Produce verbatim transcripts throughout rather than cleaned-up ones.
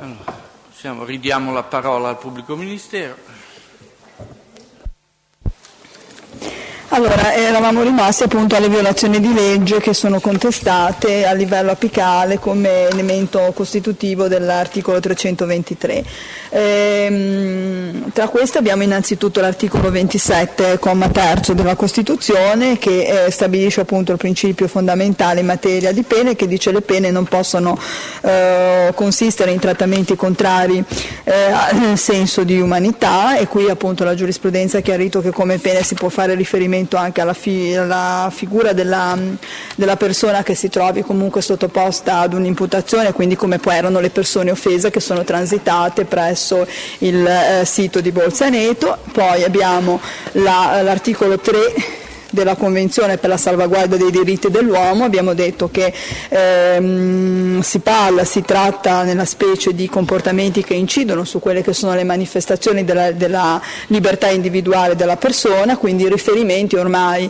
Allora, possiamo, ridiamo la parola al pubblico ministero. Allora, eravamo rimasti appunto alle violazioni di legge che sono contestate a livello apicale come elemento costitutivo dell'articolo trecentoventitré. Ehm, tra queste abbiamo innanzitutto l'articolo ventisette, comma terzo della Costituzione, che eh, stabilisce appunto il principio fondamentale in materia di pene, che dice che le pene non possono eh, consistere in trattamenti contrari eh, al senso di umanità, e qui appunto la giurisprudenza ha chiarito che come pene si può fare riferimento anche alla, fi- alla figura della, della persona che si trovi comunque sottoposta ad un'imputazione, quindi come poi erano le persone offese che sono transitate presso il eh, sito di Bolzaneto. Poi abbiamo la, l'articolo tre della Convenzione per la salvaguardia dei diritti dell'uomo. Abbiamo detto che ehm, si parla, si tratta nella specie di comportamenti che incidono su quelle che sono le manifestazioni della, della libertà individuale della persona, quindi i riferimenti ormai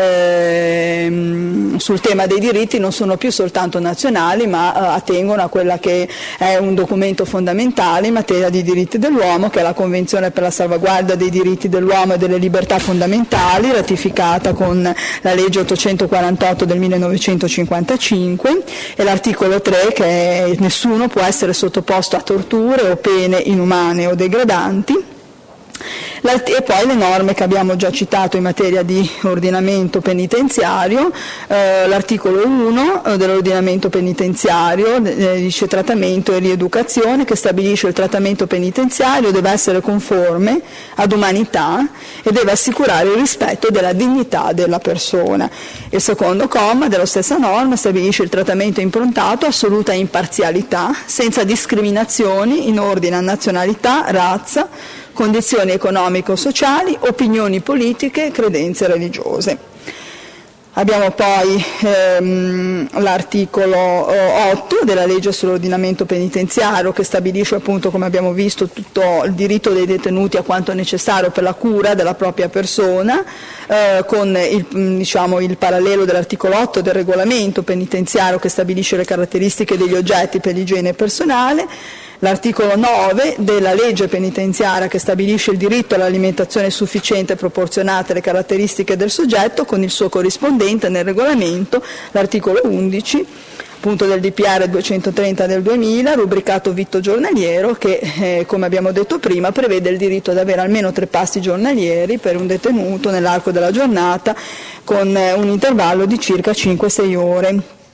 ehm, sul tema dei diritti non sono più soltanto nazionali, ma eh, attengono a quella che è un documento fondamentale in materia di diritti dell'uomo, che è la Convenzione per la salvaguardia dei diritti dell'uomo e delle libertà fondamentali, ratificata con la legge ottocentoquarantotto del millenovecentocinquantacinque, e l'articolo tre, che è: nessuno può essere sottoposto a torture o pene inumane o degradanti. E poi le norme che abbiamo già citato in materia di ordinamento penitenziario. Eh, l'articolo uno dell'ordinamento penitenziario eh, dice trattamento e rieducazione, che stabilisce il trattamento penitenziario deve essere conforme ad umanità e deve assicurare il rispetto della dignità della persona. Il secondo comma della stessa norma stabilisce il trattamento improntato a assoluta imparzialità, senza discriminazioni in ordine a nazionalità, razza, condizioni economico-sociali, opinioni politiche, credenze religiose. Abbiamo poi ehm, l'articolo otto della legge sull'ordinamento penitenziario, che stabilisce appunto, come abbiamo visto, tutto il diritto dei detenuti a quanto necessario per la cura della propria persona, eh, con il, diciamo, il parallelo dell'articolo otto del regolamento penitenziario, che stabilisce le caratteristiche degli oggetti per l'igiene personale. L'articolo nove della legge penitenziaria, che stabilisce il diritto all'alimentazione sufficiente e proporzionata alle caratteristiche del soggetto, con il suo corrispondente nel regolamento, l'articolo undici appunto del D P R duecentotrenta del duemila, rubricato vitto giornaliero, che eh, come abbiamo detto prima prevede il diritto ad avere almeno tre pasti giornalieri per un detenuto nell'arco della giornata, con eh, un intervallo di circa cinque sei ore.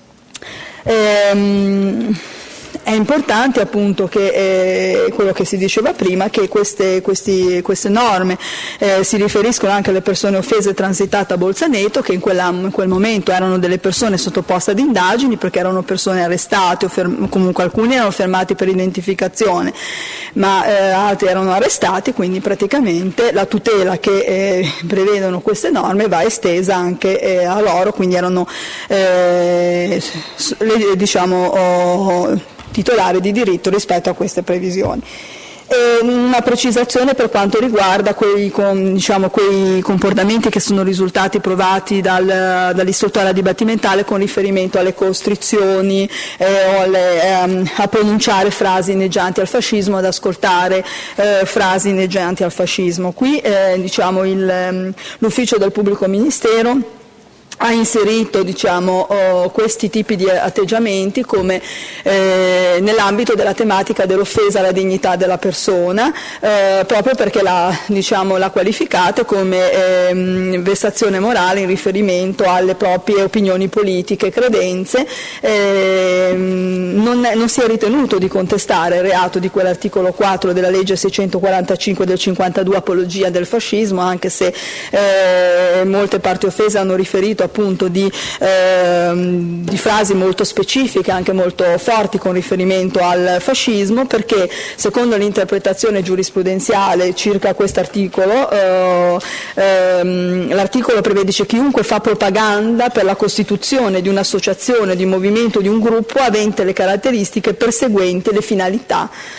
Ehm, È importante appunto che eh, quello che si diceva prima, che queste, questi, queste norme eh, si riferiscono anche alle persone offese transitate a Bolzaneto, che in, quella, in quel momento erano delle persone sottoposte ad indagini, perché erano persone arrestate, o ferm- comunque alcuni erano fermati per identificazione, ma eh, altri erano arrestati, quindi praticamente la tutela che eh, prevedono queste norme va estesa anche eh, a loro, quindi erano eh, diciamo oh, titolari di diritto rispetto a queste previsioni. E una precisazione per quanto riguarda quei, com, diciamo, quei comportamenti che sono risultati provati dal, dall'istruttoria dibattimentale con riferimento alle costrizioni eh, o alle, ehm, a pronunciare frasi inneggianti al fascismo, ad ascoltare eh, frasi inneggianti al fascismo. Qui eh, diciamo, il, l'ufficio del pubblico ministero ha inserito diciamo, oh, questi tipi di atteggiamenti come eh, nell'ambito della tematica dell'offesa alla dignità della persona, eh, proprio perché l'ha, diciamo, l'ha qualificata come eh, vessazione morale in riferimento alle proprie opinioni politiche, credenze. Eh, non, è, non si è ritenuto di contestare il reato di quell'articolo quattro della legge seicentoquarantacinque del cinquantadue, apologia del fascismo, anche se eh, molte parti offese hanno riferito appunto di, eh, di frasi molto specifiche, anche molto forti con riferimento al fascismo, perché secondo l'interpretazione giurisprudenziale circa questo articolo, eh, ehm, l'articolo prevede che chiunque fa propaganda per la costituzione di un'associazione, di un movimento, di un gruppo avente le caratteristiche perseguenti le finalità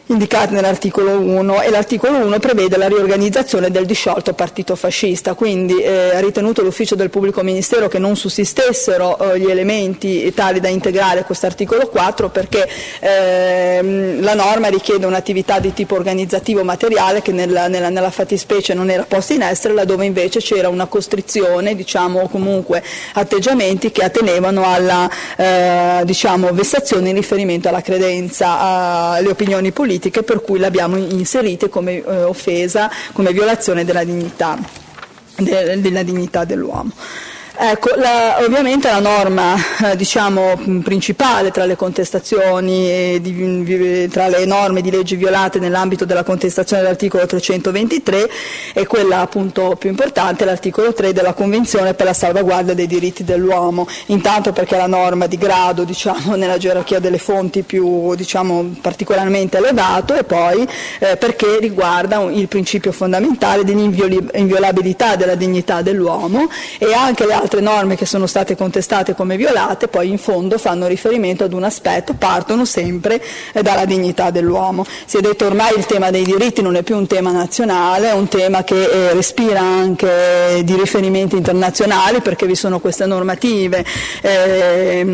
indicati nell'articolo uno, e l'articolo uno prevede la riorganizzazione del disciolto partito fascista, quindi eh, ha ritenuto l'ufficio del pubblico ministero che non sussistessero eh, gli elementi tali da integrare questo articolo quattro, perché eh, la norma richiede un'attività di tipo organizzativo materiale che nella, nella, nella fattispecie non era posta in essere, laddove invece c'era una costrizione, diciamo, o comunque atteggiamenti che attenevano alla eh, diciamo, vessazione in riferimento alla credenza, alle opinioni politiche, per cui l'abbiamo inserite come eh, offesa, come violazione della dignità, de, della dignità dell'uomo. Ecco, la, ovviamente la norma eh, diciamo, principale tra le contestazioni, e di, tra le norme di legge violate nell'ambito della contestazione dell'articolo trecentoventitré è quella appunto più importante, l'articolo tre della Convenzione per la salvaguardia dei diritti dell'uomo, intanto perché è la norma di grado, diciamo, nella gerarchia delle fonti più, diciamo, particolarmente elevato, e poi eh, perché riguarda un, il principio fondamentale dell'inviolabilità della dignità dell'uomo, e anche le altre norme che sono state contestate come violate poi in fondo fanno riferimento ad un aspetto, partono sempre eh, dalla dignità dell'uomo. Si è detto ormai il tema dei diritti non è più un tema nazionale, è un tema che eh, respira anche di riferimenti internazionali, perché vi sono queste normative eh,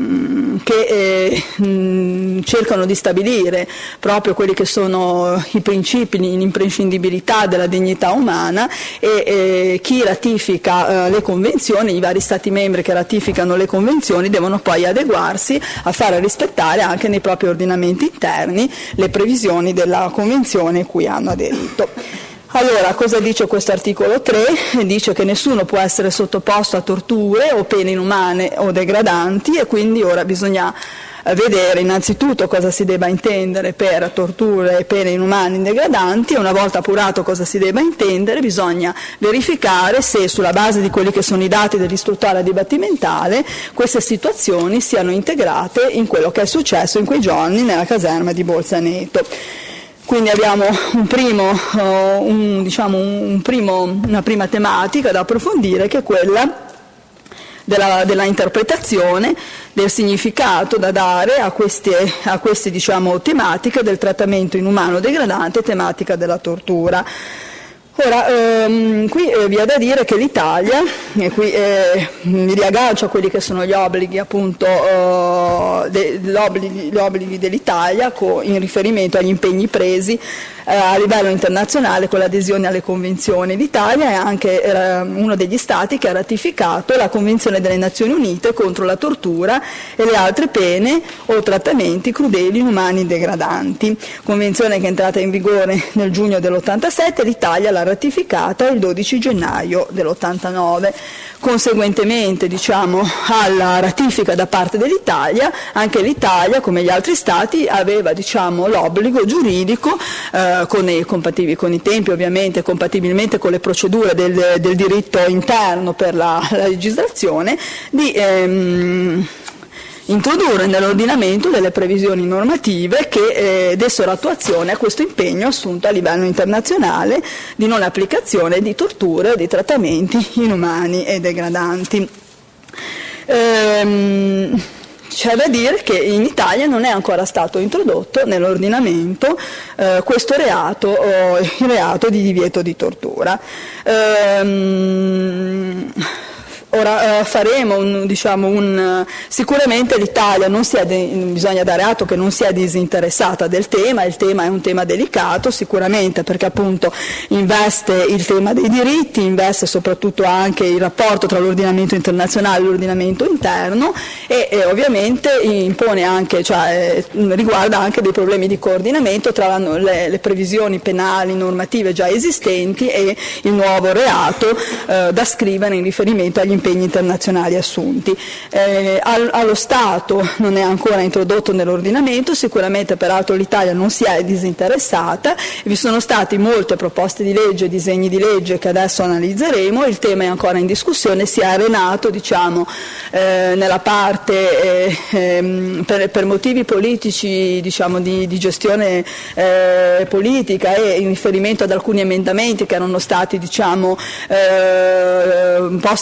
che eh, mh, cercano di stabilire proprio quelli che sono i principi, l'imprescindibilità della dignità umana, e eh, chi ratifica eh, le convenzioni, i vari Stati membri che ratificano le convenzioni devono poi adeguarsi a fare rispettare anche nei propri ordinamenti interni le previsioni della convenzione cui hanno aderito. Allora, cosa dice questo articolo tre? Dice che nessuno può essere sottoposto a torture o pene inumane o degradanti, e quindi ora bisogna vedere innanzitutto cosa si debba intendere per torture e pene inumane e degradanti, e una volta appurato cosa si debba intendere bisogna verificare se sulla base di quelli che sono i dati dell'istruttoria dibattimentale queste situazioni siano integrate in quello che è successo in quei giorni nella caserma di Bolzaneto. Quindi abbiamo un primo, uh, un, diciamo un primo, una prima tematica da approfondire, che è quella della, della interpretazione del significato da dare a queste, a queste diciamo, tematiche del trattamento inumano degradante e tematica della tortura. Ora, ehm, qui eh, vi è da dire che l'Italia, e qui eh, mi riaggancio a quelli che sono gli obblighi appunto, eh, de, gli, obblighi, gli obblighi dell'Italia co, in riferimento agli impegni presi eh, a livello internazionale con l'adesione alle convenzioni. L'Italia è anche eh, uno degli Stati che ha ratificato la Convenzione delle Nazioni Unite contro la tortura e le altre pene o trattamenti crudeli, inumani e degradanti. Convenzione che è entrata in vigore nel giugno dell'ottantasette, l'Italia l'ha ratificata il dodici gennaio dell'ottantanove. Conseguentemente, diciamo, alla ratifica da parte dell'Italia, anche l'Italia, come gli altri Stati, aveva, diciamo, l'obbligo giuridico, eh, con, i, compatibili, con i tempi ovviamente, compatibilmente con le procedure del, del diritto interno per la, la legislazione, di ehm, introdurre nell'ordinamento delle previsioni normative che eh, dessero attuazione a questo impegno assunto a livello internazionale di non applicazione di torture o di trattamenti inumani e degradanti. Ehm, C'è da dire che in Italia non è ancora stato introdotto nell'ordinamento eh, questo reato, o il reato di divieto di tortura. Ehm, Ora eh, faremo un, diciamo un, sicuramente l'Italia non si è de, bisogna dare atto che non si è disinteressata del tema, il tema è un tema delicato sicuramente perché appunto investe il tema dei diritti, investe soprattutto anche il rapporto tra l'ordinamento internazionale e l'ordinamento interno e, e ovviamente impone anche, cioè riguarda anche dei problemi di coordinamento tra la, le, le previsioni penali normative già esistenti e il nuovo reato eh, da scrivere in riferimento agli impegni internazionali assunti. Eh, al, allo Stato non è ancora introdotto nell'ordinamento, sicuramente peraltro l'Italia non si è disinteressata, vi sono stati molte proposte di legge, disegni di legge che adesso analizzeremo, il tema è ancora in discussione, si è arenato diciamo, eh, nella parte eh, ehm, per, per motivi politici diciamo, di, di gestione eh, politica e in riferimento ad alcuni emendamenti che erano stati diciamo, eh, posti in discussione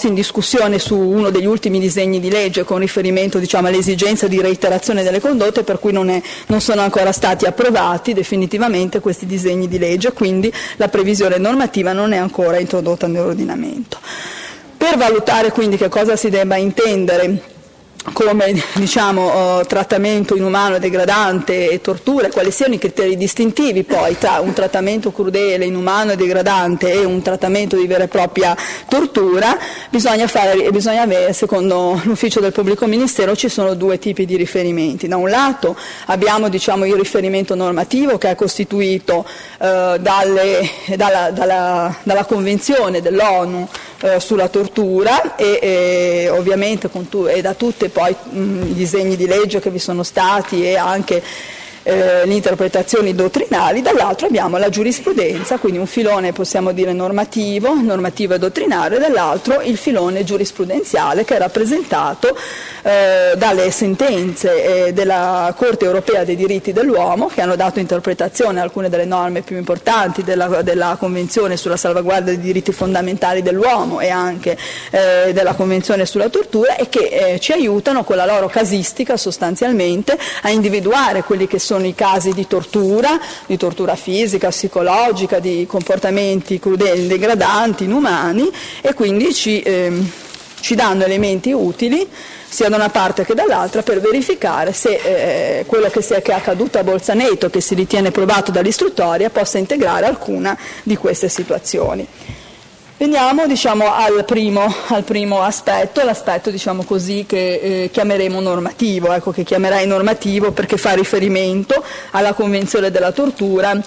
discussione su uno degli ultimi disegni di legge con riferimento, diciamo, all'esigenza di reiterazione delle condotte, per cui non, è, non sono ancora stati approvati definitivamente questi disegni di legge, quindi la previsione normativa non è ancora introdotta nell'ordinamento. Per valutare quindi che cosa si debba intendere come, diciamo, uh, trattamento inumano, degradante e tortura, quali siano i criteri distintivi poi tra un trattamento crudele, inumano e degradante e un trattamento di vera e propria tortura, bisogna fare, bisogna avere, secondo l'ufficio del pubblico ministero, ci sono due tipi di riferimenti. Da un lato abbiamo, diciamo, il riferimento normativo, che è costituito uh, dalle, dalla, dalla, dalla Convenzione dell'ONU uh, sulla tortura e, e ovviamente con tu, e da tutte poi mh, i disegni di legge che vi sono stati e anche eh, le interpretazioni dottrinali. Dall'altro abbiamo la giurisprudenza, quindi un filone possiamo dire normativo, normativo e dottrinario, e dall'altro il filone giurisprudenziale, che è rappresentato eh, dalle sentenze eh, della Corte europea dei diritti dell'uomo, che hanno dato interpretazione a alcune delle norme più importanti della, della Convenzione sulla salvaguardia dei diritti fondamentali dell'uomo e anche eh, della Convenzione sulla tortura, e che eh, ci aiutano con la loro casistica sostanzialmente a individuare quelli che sono i casi di tortura, di tortura fisica, psicologica, di comportamenti crudeli, degradanti, inumani, e quindi ci, ehm, ci danno elementi utili sia da una parte che dall'altra per verificare se eh, quello che, sia, che è accaduto a Bolzaneto, che si ritiene provato dall'istruttoria, possa integrare alcuna di queste situazioni. Veniamo, diciamo, al primo, al primo aspetto, l'aspetto, diciamo così, che eh, chiameremo normativo, ecco, che chiamerai normativo perché fa riferimento alla Convenzione della tortura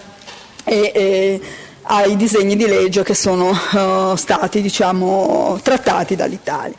e eh, ai disegni di legge che sono uh, stati, diciamo, trattati dall'Italia.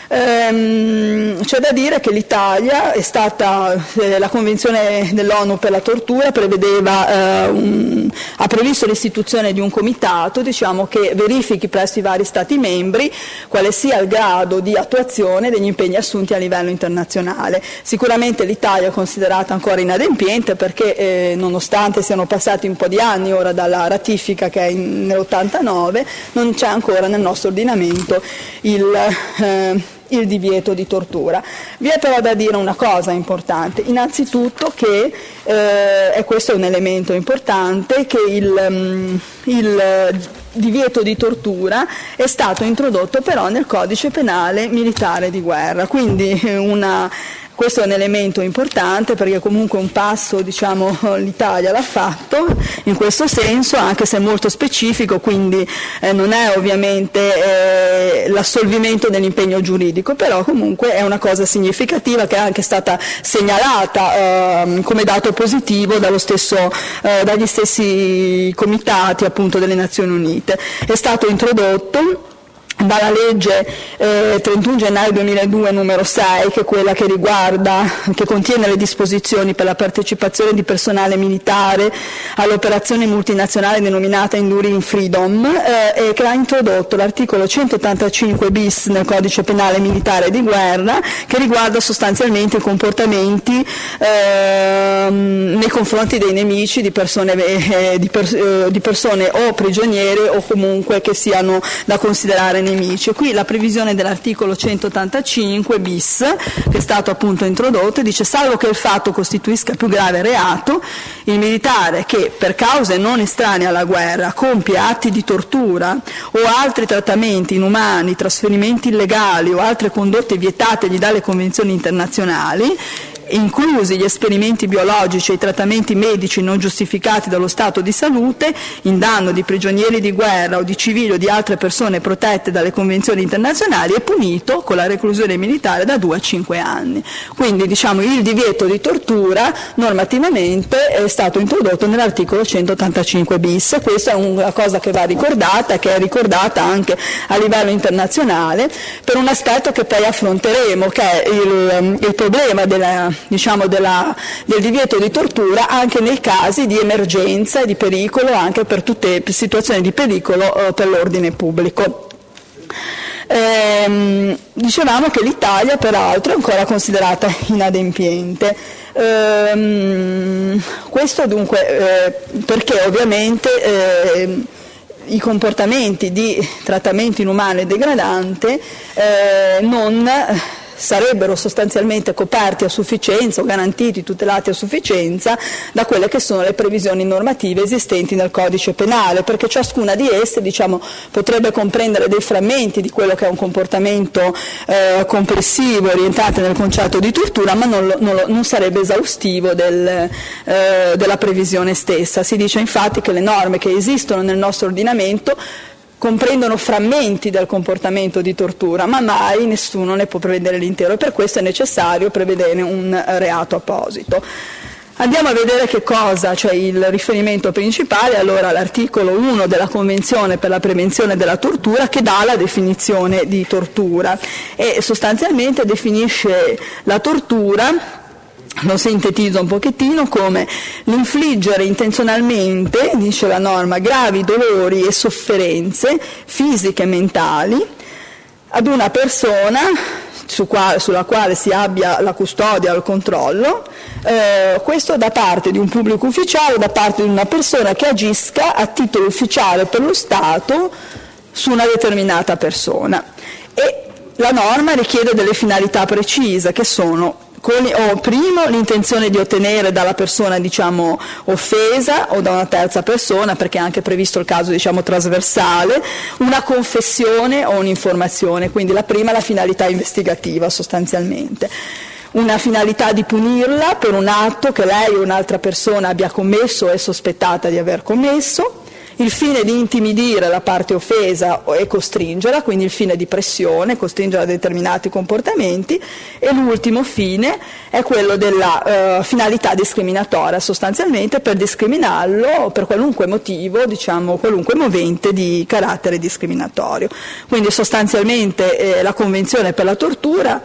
Ehm, c'è da dire che l'Italia è stata, eh, la Convenzione dell'ONU per la tortura prevedeva, eh, un, ha previsto l'istituzione di un comitato, diciamo, che verifichi presso i vari Stati membri quale sia il grado di attuazione degli impegni assunti a livello internazionale. Sicuramente l'Italia è considerata ancora inadempiente perché eh, nonostante siano passati un po' di anni ora dalla ratifica, che è in, nell'ottantanove, non c'è ancora nel nostro ordinamento il eh, il divieto di tortura. Vi è però da dire una cosa importante, innanzitutto che, eh, e questo è un elemento importante, che il, um, il divieto di tortura è stato introdotto però nel codice penale militare di guerra, quindi una questo è un elemento importante perché comunque un passo, diciamo, l'Italia l'ha fatto in questo senso, anche se molto specifico, quindi eh, non è ovviamente eh, l'assolvimento dell'impegno giuridico, però comunque è una cosa significativa che è anche stata segnalata eh, come dato positivo dallo stesso, eh, dagli stessi comitati, appunto, delle Nazioni Unite. È stato introdotto dalla legge eh, trentuno gennaio duemiladue numero sei, che è quella che riguarda, che contiene le disposizioni per la partecipazione di personale militare all'operazione multinazionale denominata Enduring Freedom, eh, e che ha introdotto l'articolo centottantacinque bis nel codice penale militare di guerra, che riguarda sostanzialmente i comportamenti eh, nei confronti dei nemici, di persone, eh, di, per, eh, di persone o prigioniere o comunque che siano da considerare nemici. Qui la previsione dell'articolo centottantacinque bis, che è stato appunto introdotto, dice: salvo che il fatto costituisca più grave reato, il militare che per cause non estranee alla guerra compie atti di tortura o altri trattamenti inumani, trasferimenti illegali o altre condotte vietatagli dalle convenzioni internazionali, inclusi gli esperimenti biologici e i trattamenti medici non giustificati dallo stato di salute, in danno di prigionieri di guerra o di civili o di altre persone protette dalle convenzioni internazionali, è punito con la reclusione militare da due a cinque anni. Quindi, diciamo, il divieto di tortura normativamente è stato introdotto nell'articolo centottantacinque bis. Questa è una cosa che va ricordata, che è ricordata anche a livello internazionale, per un aspetto che poi affronteremo, che è il, il problema della diciamo della, del divieto di tortura anche nei casi di emergenza e di pericolo, anche per tutte le situazioni di pericolo eh, per l'ordine pubblico. Ehm, dicevamo che l'Italia peraltro è ancora considerata inadempiente. Ehm, questo dunque eh, perché ovviamente eh, i comportamenti di trattamento inumano e degradante eh, non sarebbero sostanzialmente coperti a sufficienza o garantiti, tutelati a sufficienza da quelle che sono le previsioni normative esistenti nel codice penale, perché ciascuna di esse, diciamo, potrebbe comprendere dei frammenti di quello che è un comportamento eh, complessivo orientato nel concetto di tortura, ma non, lo, non, lo, non sarebbe esaustivo del, eh, della previsione stessa. Si dice infatti che le norme che esistono nel nostro ordinamento comprendono frammenti del comportamento di tortura, ma mai nessuno ne può prevedere l'intero, e per questo è necessario prevedere un reato apposito. Andiamo a vedere che cosa, cioè il riferimento principale, allora l'articolo uno della Convenzione per la prevenzione della tortura, che dà la definizione di tortura e sostanzialmente definisce la tortura, lo sintetizzo un pochettino, come l'infliggere intenzionalmente, dice la norma, gravi dolori e sofferenze fisiche e mentali ad una persona su quale, sulla quale si abbia la custodia o il controllo, eh, questo da parte di un pubblico ufficiale, da parte di una persona che agisca a titolo ufficiale per lo Stato su una determinata persona. E la norma richiede delle finalità precise, che sono Con, o primo l'intenzione di ottenere dalla persona, diciamo, offesa o da una terza persona, perché è anche previsto il caso, diciamo, trasversale, una confessione o un'informazione, quindi la prima è la finalità investigativa sostanzialmente. Una finalità di punirla per un atto che lei o un'altra persona abbia commesso o è sospettata di aver commesso, il fine di intimidire la parte offesa e costringerla, quindi il fine di pressione, costringerla a determinati comportamenti, e l'ultimo fine è quello della eh, finalità discriminatoria, sostanzialmente per discriminarlo per qualunque motivo, diciamo qualunque movente di carattere discriminatorio. Quindi sostanzialmente eh, la Convenzione per la tortura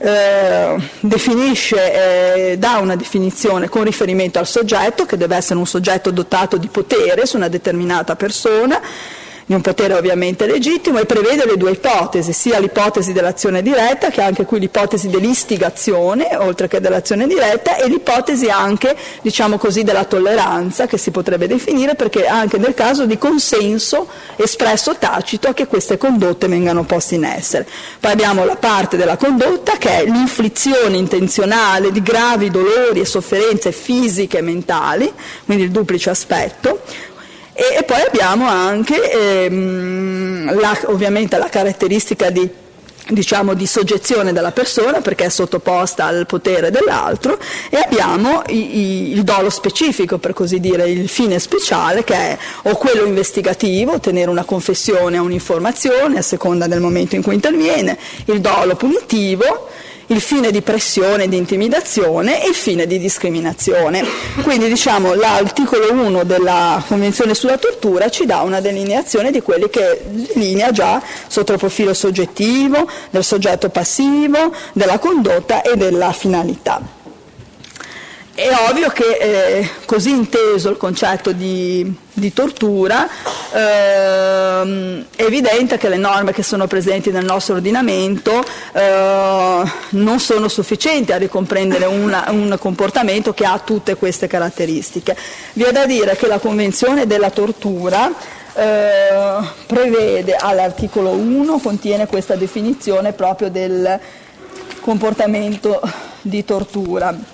eh, definisce, eh, dà una definizione con riferimento al soggetto, che deve essere un soggetto dotato di potere su una determinata persona, di un potere ovviamente legittimo, e prevede le due ipotesi, sia l'ipotesi dell'azione diretta, che anche qui l'ipotesi dell'istigazione, oltre che dell'azione diretta, e l'ipotesi anche, diciamo così, della tolleranza, che si potrebbe definire, perché anche nel caso di consenso espresso tacito a che queste condotte vengano poste in essere. Poi abbiamo la parte della condotta, che è l'inflizione intenzionale di gravi dolori e sofferenze fisiche e mentali, quindi il duplice aspetto. E poi abbiamo anche ehm, la, ovviamente la caratteristica di, diciamo, di soggezione della persona, perché è sottoposta al potere dell'altro, e abbiamo i, i, il dolo specifico, per così dire, il fine speciale, che è o quello investigativo, ottenere una confessione o un'informazione a seconda del momento in cui interviene, il dolo punitivo, il fine di pressione, di intimidazione, e il fine di discriminazione. Quindi, diciamo, l'articolo uno della Convenzione sulla tortura ci dà una delineazione di quelli che delinea già sotto il profilo soggettivo, del soggetto passivo, della condotta e della finalità. È ovvio che eh, così inteso il concetto di, di tortura, eh, è evidente che le norme che sono presenti nel nostro ordinamento eh, non sono sufficienti a ricomprendere una, un comportamento che ha tutte queste caratteristiche. Vi è da dire che la Convenzione della tortura eh, prevede, all'articolo uno, contiene questa definizione proprio del comportamento di tortura.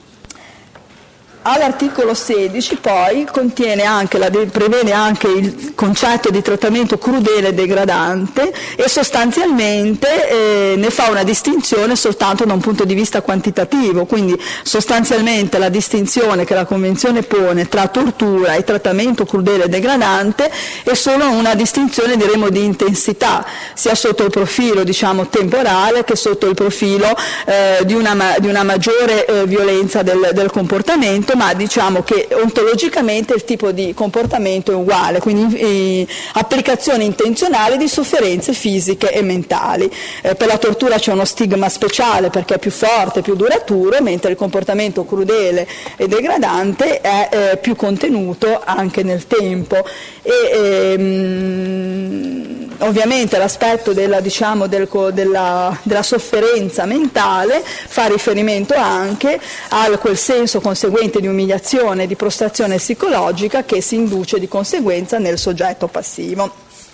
All'articolo sedici poi contiene anche la, prevede anche il concetto di trattamento crudele e degradante, e sostanzialmente eh, ne fa una distinzione soltanto da un punto di vista quantitativo, quindi sostanzialmente la distinzione che la Convenzione pone tra tortura e trattamento crudele e degradante è solo una distinzione, diremo, di intensità, sia sotto il profilo, diciamo, temporale, che sotto il profilo eh, di, una, di una maggiore eh, violenza del, del comportamento, ma diciamo che ontologicamente il tipo di comportamento è uguale, quindi eh, applicazione intenzionale di sofferenze fisiche e mentali. Eh, per la tortura c'è uno stigma speciale perché è più forte, più duraturo, mentre il comportamento crudele e degradante è eh, più contenuto anche nel tempo. E, ehm, ovviamente l'aspetto della, diciamo, del, della, della sofferenza mentale fa riferimento anche a quel senso conseguente di umiliazione, di prostrazione psicologica che si induce di conseguenza nel soggetto passivo.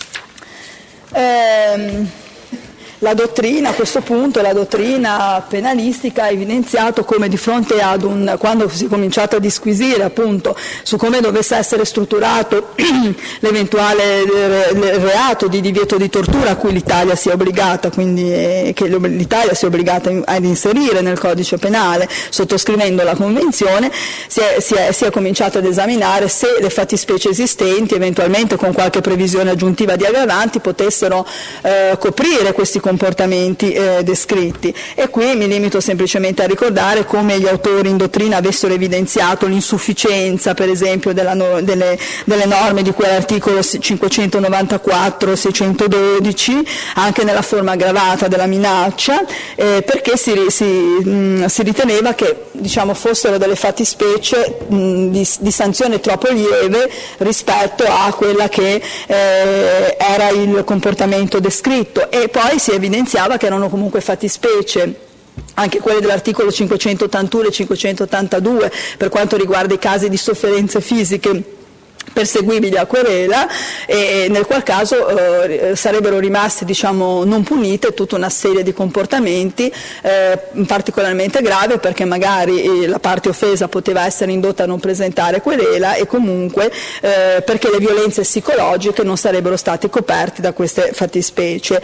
Ehm, La dottrina, a questo punto, la dottrina penalistica ha evidenziato come di fronte ad un, quando si è cominciato a disquisire appunto su come dovesse essere strutturato l'eventuale reato di divieto di tortura a cui l'Italia si è obbligata, quindi eh, che l'Italia si è obbligata ad inserire nel codice penale sottoscrivendo la convenzione, si è, si è, si è cominciato ad esaminare se le fattispecie esistenti, eventualmente con qualche previsione aggiuntiva di aggravanti, potessero eh, coprire questi comportamenti eh, descritti, e qui mi limito semplicemente a ricordare come gli autori in dottrina avessero evidenziato l'insufficienza per esempio della no, delle, delle norme di cui all'articolo cinquecentonovantaquattro seicentododici anche nella forma aggravata della minaccia, eh, perché si, si, mh, si riteneva che diciamo, fossero delle fattispecie mh, di, di sanzione troppo lieve rispetto a quella che eh, era il comportamento descritto, e poi si evidenziava che erano comunque fattispecie, anche quelle dell'articolo cinquecentottantuno e cinquecentottantadue per quanto riguarda i casi di sofferenze fisiche perseguibili a querela, e nel qual caso eh, sarebbero rimaste diciamo, non punite tutta una serie di comportamenti eh, particolarmente gravi, perché magari eh, la parte offesa poteva essere indotta a non presentare querela, e comunque eh, perché le violenze psicologiche non sarebbero state coperte da queste fattispecie.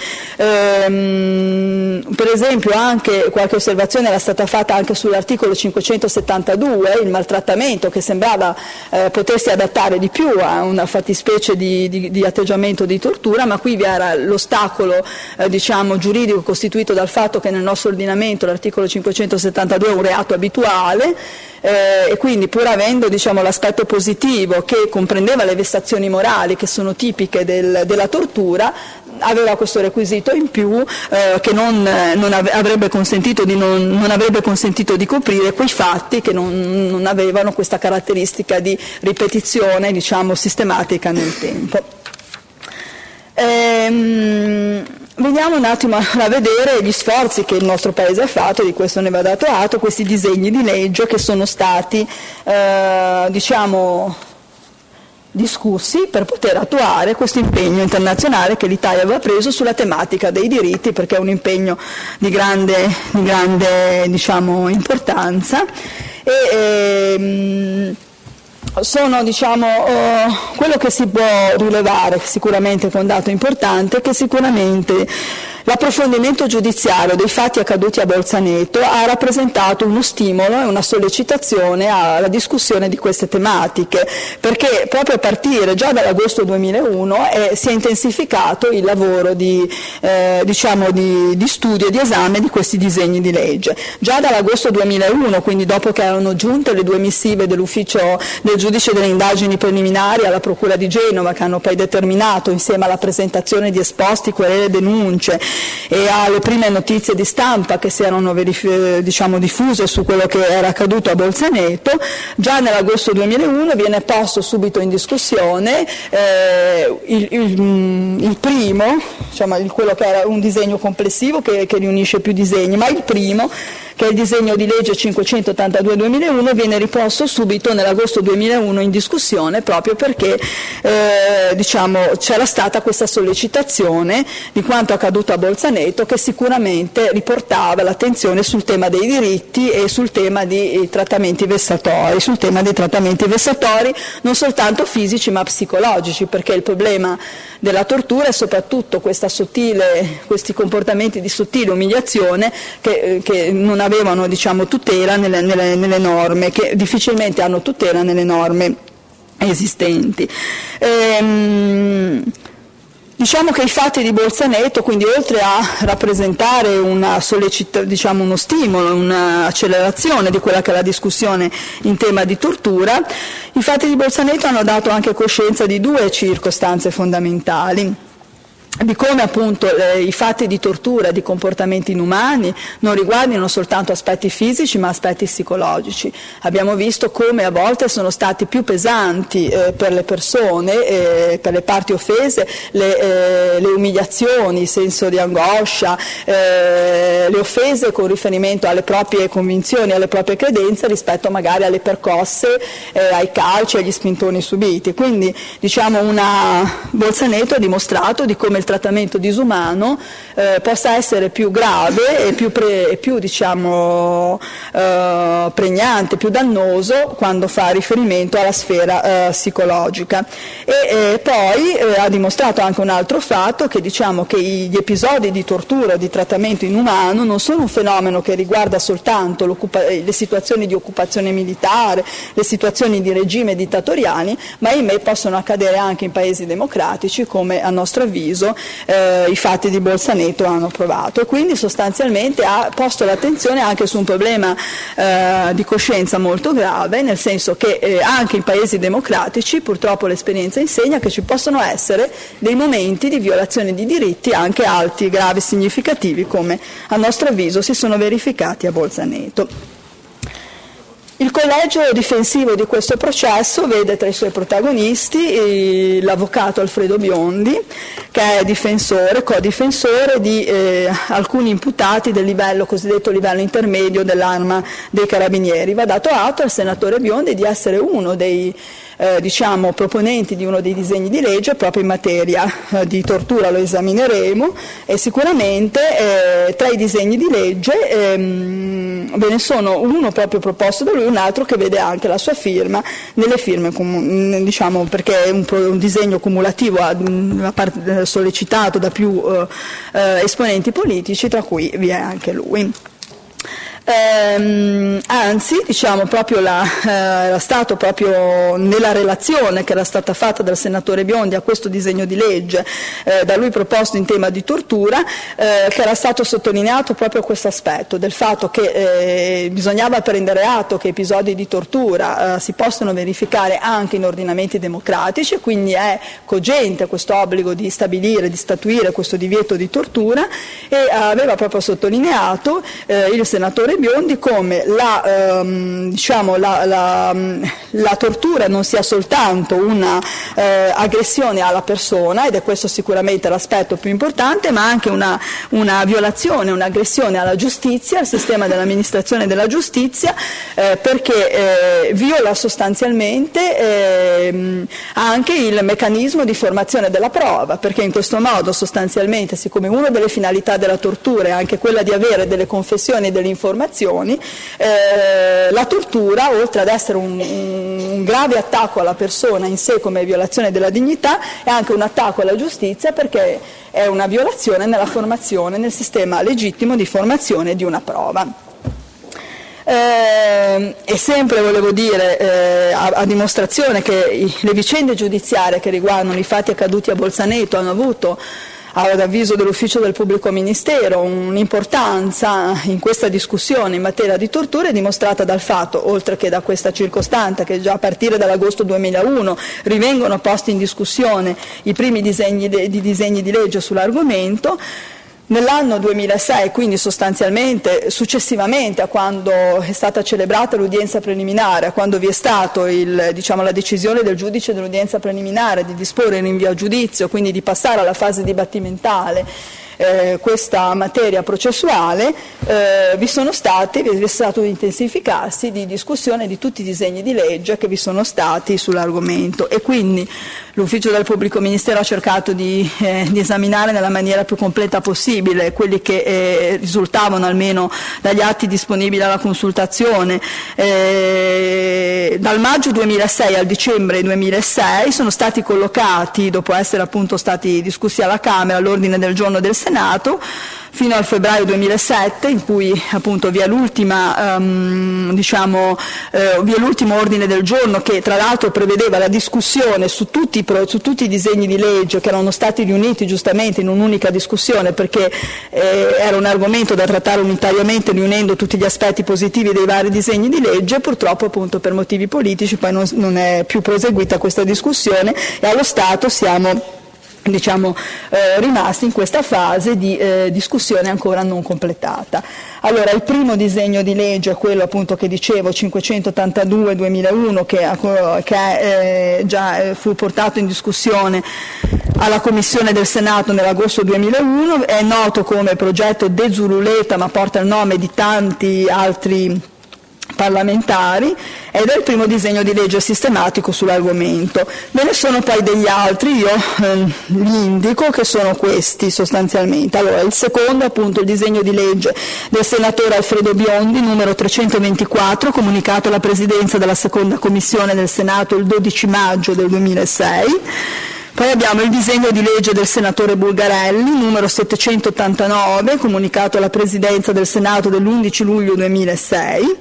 Ehm, per esempio anche qualche osservazione era stata fatta anche sull'articolo cinquecentosettantadue, il maltrattamento, che sembrava eh, potersi adattare di più a una fattispecie di, di, di atteggiamento di tortura, ma qui vi era l'ostacolo eh, diciamo, giuridico costituito dal fatto che nel nostro ordinamento l'articolo cinquecentosettantadue è un reato abituale, eh, e quindi pur avendo diciamo, l'aspetto positivo che comprendeva le vessazioni morali che sono tipiche del, della tortura, aveva questo requisito in più eh, che non, non avrebbe consentito di, non, non avrebbe consentito di coprire quei fatti che non, non avevano questa caratteristica di ripetizione diciamo, sistematica nel tempo. Ehm, Veniamo un attimo a vedere gli sforzi che il nostro Paese ha fatto, di questo ne va dato atto, questi disegni di legge che sono stati eh, diciamo, discussi per poter attuare questo impegno internazionale che l'Italia aveva preso sulla tematica dei diritti, perché è un impegno di grande, di grande diciamo, importanza. E, ehm, sono diciamo, uh, quello che si può rilevare sicuramente con dato importante, che sicuramente l'approfondimento giudiziario dei fatti accaduti a Bolzaneto ha rappresentato uno stimolo e una sollecitazione alla discussione di queste tematiche, perché proprio a partire già dall'agosto duemilauno eh, si è intensificato il lavoro di, eh, diciamo di, di studio e di esame di questi disegni di legge. Già dall'agosto duemilauno, quindi dopo che erano giunte le due missive dell'ufficio del giudice delle indagini preliminari alla Procura di Genova, che hanno poi determinato, insieme alla presentazione di esposti, querele e denunce, e alle prime notizie di stampa che si erano verif- diciamo, diffuse su quello che era accaduto a Bolzaneto, già nell'agosto duemilauno viene posto subito in discussione eh, il, il, il primo, diciamo, il, quello che era un disegno complessivo che, che riunisce più disegni, ma il primo, che è il disegno di legge cinquecentottantadue duemilauno, viene riposto subito nell'agosto duemilauno in discussione, proprio perché eh, diciamo, c'era stata questa sollecitazione di quanto accaduto a Bolzaneto, che sicuramente riportava l'attenzione sul tema dei diritti e sul tema di trattamenti vessatori, sul tema dei trattamenti vessatori non soltanto fisici ma psicologici, perché il problema della tortura è soprattutto questa sottile, questi comportamenti di sottile umiliazione che, che non avevano diciamo, tutela nelle, nelle, nelle norme, che difficilmente hanno tutela nelle norme esistenti. Ehm, Diciamo che i fatti di Bolzaneto, quindi oltre a rappresentare una sollecita, diciamo uno stimolo, un'accelerazione di quella che è la discussione in tema di tortura, i fatti di Bolzaneto hanno dato anche coscienza di due circostanze fondamentali. di come appunto le, i fatti di tortura, di comportamenti inumani non riguardino soltanto aspetti fisici ma aspetti psicologici. Abbiamo visto come a volte sono stati più pesanti eh, per le persone, eh, per le parti offese, le, eh, le umiliazioni, il senso di angoscia, eh, le offese con riferimento alle proprie convinzioni, alle proprie credenze rispetto magari alle percosse, eh, ai calci, agli spintoni subiti. Quindi diciamo una Bolzaneto ha dimostrato di come il trattamento disumano eh, possa essere più grave e più, pre, più diciamo, eh, pregnante, più dannoso quando fa riferimento alla sfera eh, psicologica. E eh, poi eh, ha dimostrato anche un altro fatto, che diciamo che gli episodi di tortura o di trattamento inumano non sono un fenomeno che riguarda soltanto le situazioni di occupazione militare, le situazioni di regime dittatoriali, ma ahimè possono accadere anche in paesi democratici, come a nostro avviso Eh, i fatti di Bolzaneto hanno provato. E quindi sostanzialmente ha posto l'attenzione anche su un problema eh, di coscienza molto grave, nel senso che eh, anche in paesi democratici purtroppo l'esperienza insegna che ci possono essere dei momenti di violazione di diritti anche alti, gravi, significativi, come a nostro avviso si sono verificati a Bolzaneto. Il collegio difensivo di questo processo vede tra i suoi protagonisti l'avvocato Alfredo Biondi, che è difensore, co-difensore di eh, alcuni imputati del livello, cosiddetto livello intermedio dell'Arma dei Carabinieri. Va dato atto al senatore Biondi di essere uno dei Eh, diciamo, proponenti di uno dei disegni di legge proprio in materia eh, di tortura, lo esamineremo, e sicuramente eh, tra i disegni di legge ehm, ve ne sono uno proprio proposto da lui, un altro che vede anche la sua firma nelle firme, diciamo, perché è un, un disegno cumulativo a, a part, sollecitato da più eh, eh, esponenti politici, tra cui vi è anche lui. Eh, anzi, diciamo, proprio la, eh, era stato proprio nella relazione che era stata fatta dal senatore Biondi a questo disegno di legge, eh, da lui proposto in tema di tortura, eh, che era stato sottolineato proprio questo aspetto del fatto che eh, bisognava prendere atto che episodi di tortura eh, si possono verificare anche in ordinamenti democratici, e quindi è cogente questo obbligo di stabilire, di statuire questo divieto di tortura, e aveva proprio sottolineato eh, il senatore Biondi come la, ehm, diciamo, la, la, la tortura non sia soltanto una eh, aggressione alla persona, ed è questo sicuramente l'aspetto più importante, ma anche una, una violazione, un'aggressione alla giustizia, al sistema dell'amministrazione della giustizia, eh, perché eh, viola sostanzialmente eh, anche il meccanismo di formazione della prova, perché in questo modo sostanzialmente, siccome una delle finalità della tortura è anche quella di avere delle confessioni e delle informazioni, Eh, la tortura, oltre ad essere un, un grave attacco alla persona in sé come violazione della dignità, è anche un attacco alla giustizia, perché è una violazione nella formazione, nel sistema legittimo di formazione di una prova. Eh, e sempre volevo dire eh, a, a dimostrazione che i, le vicende giudiziarie che riguardano i fatti accaduti a Bolzaneto hanno avuto, ad avviso dell'ufficio del pubblico ministero, un'importanza in questa discussione in materia di tortura è dimostrata dal fatto, oltre che da questa circostanza, che già a partire dall'agosto duemilauno rivengono posti in discussione i primi disegni di, di disegni di legge sull'argomento. Nell'anno duemilasei, quindi sostanzialmente successivamente a quando è stata celebrata l'udienza preliminare, a quando vi è stato il, diciamo, la decisione del giudice dell'udienza preliminare di disporre il rinvio a giudizio, quindi di passare alla fase dibattimentale eh, questa materia processuale, eh, vi sono stati, vi è stato un intensificarsi di discussione di tutti i disegni di legge che vi sono stati sull'argomento, e quindi l'ufficio del pubblico ministero ha cercato di, eh, di esaminare nella maniera più completa possibile quelli che eh, risultavano almeno dagli atti disponibili alla consultazione. Eh, dal maggio duemilasei al dicembre duemilasei sono stati collocati, dopo essere appunto stati discussi alla Camera, all'ordine del giorno del Senato, fino al febbraio duemilasette, in cui appunto vi è l'ultima, um, diciamo, eh, vi è l'ultimo ordine del giorno, che tra l'altro prevedeva la discussione su tutti, su tutti i disegni di legge che erano stati riuniti giustamente in un'unica discussione, perché eh, era un argomento da trattare unitariamente riunendo tutti gli aspetti positivi dei vari disegni di legge. Purtroppo appunto per motivi politici poi non, non è più proseguita questa discussione, e allo Stato siamo diciamo eh, rimasti in questa fase di eh, discussione ancora non completata. Allora, il primo disegno di legge è quello appunto che dicevo, cinquecentottantadue duemilauno, che, che eh, già eh, fu portato in discussione alla Commissione del Senato nell'agosto duemilauno, è noto come progetto De Zululeta, ma porta il nome di tanti altri parlamentari, ed è il primo disegno di legge sistematico sull'argomento. Ve ne sono poi degli altri, io eh, li indico, che sono questi sostanzialmente. Allora, il secondo appunto il disegno di legge del senatore Alfredo Biondi, numero trecentoventiquattro, comunicato alla Presidenza della seconda Commissione del Senato il dodici maggio del duemilasei. Poi abbiamo il disegno di legge del senatore Bulgarelli, numero settecentottantanove, comunicato alla Presidenza del Senato dell'undici luglio duemilasei.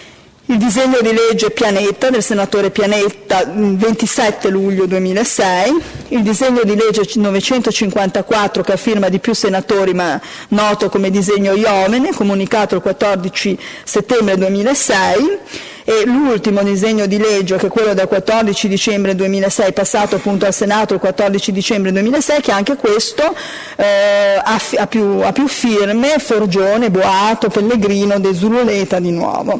Il disegno di legge Pianetta del senatore Pianetta, ventisette luglio duemilasei, il disegno di legge novecentocinquantaquattro che ha firma di più senatori ma noto come disegno Iovene, comunicato il quattordici settembre duemilasei, e l'ultimo disegno di legge, che è quello del quattordici dicembre duemilasei, passato appunto al Senato il quattordici dicembre duemilasei, che anche questo eh, ha, ha, più, ha più firme, Forgione, Boato, Pellegrino, De Zululeta di nuovo.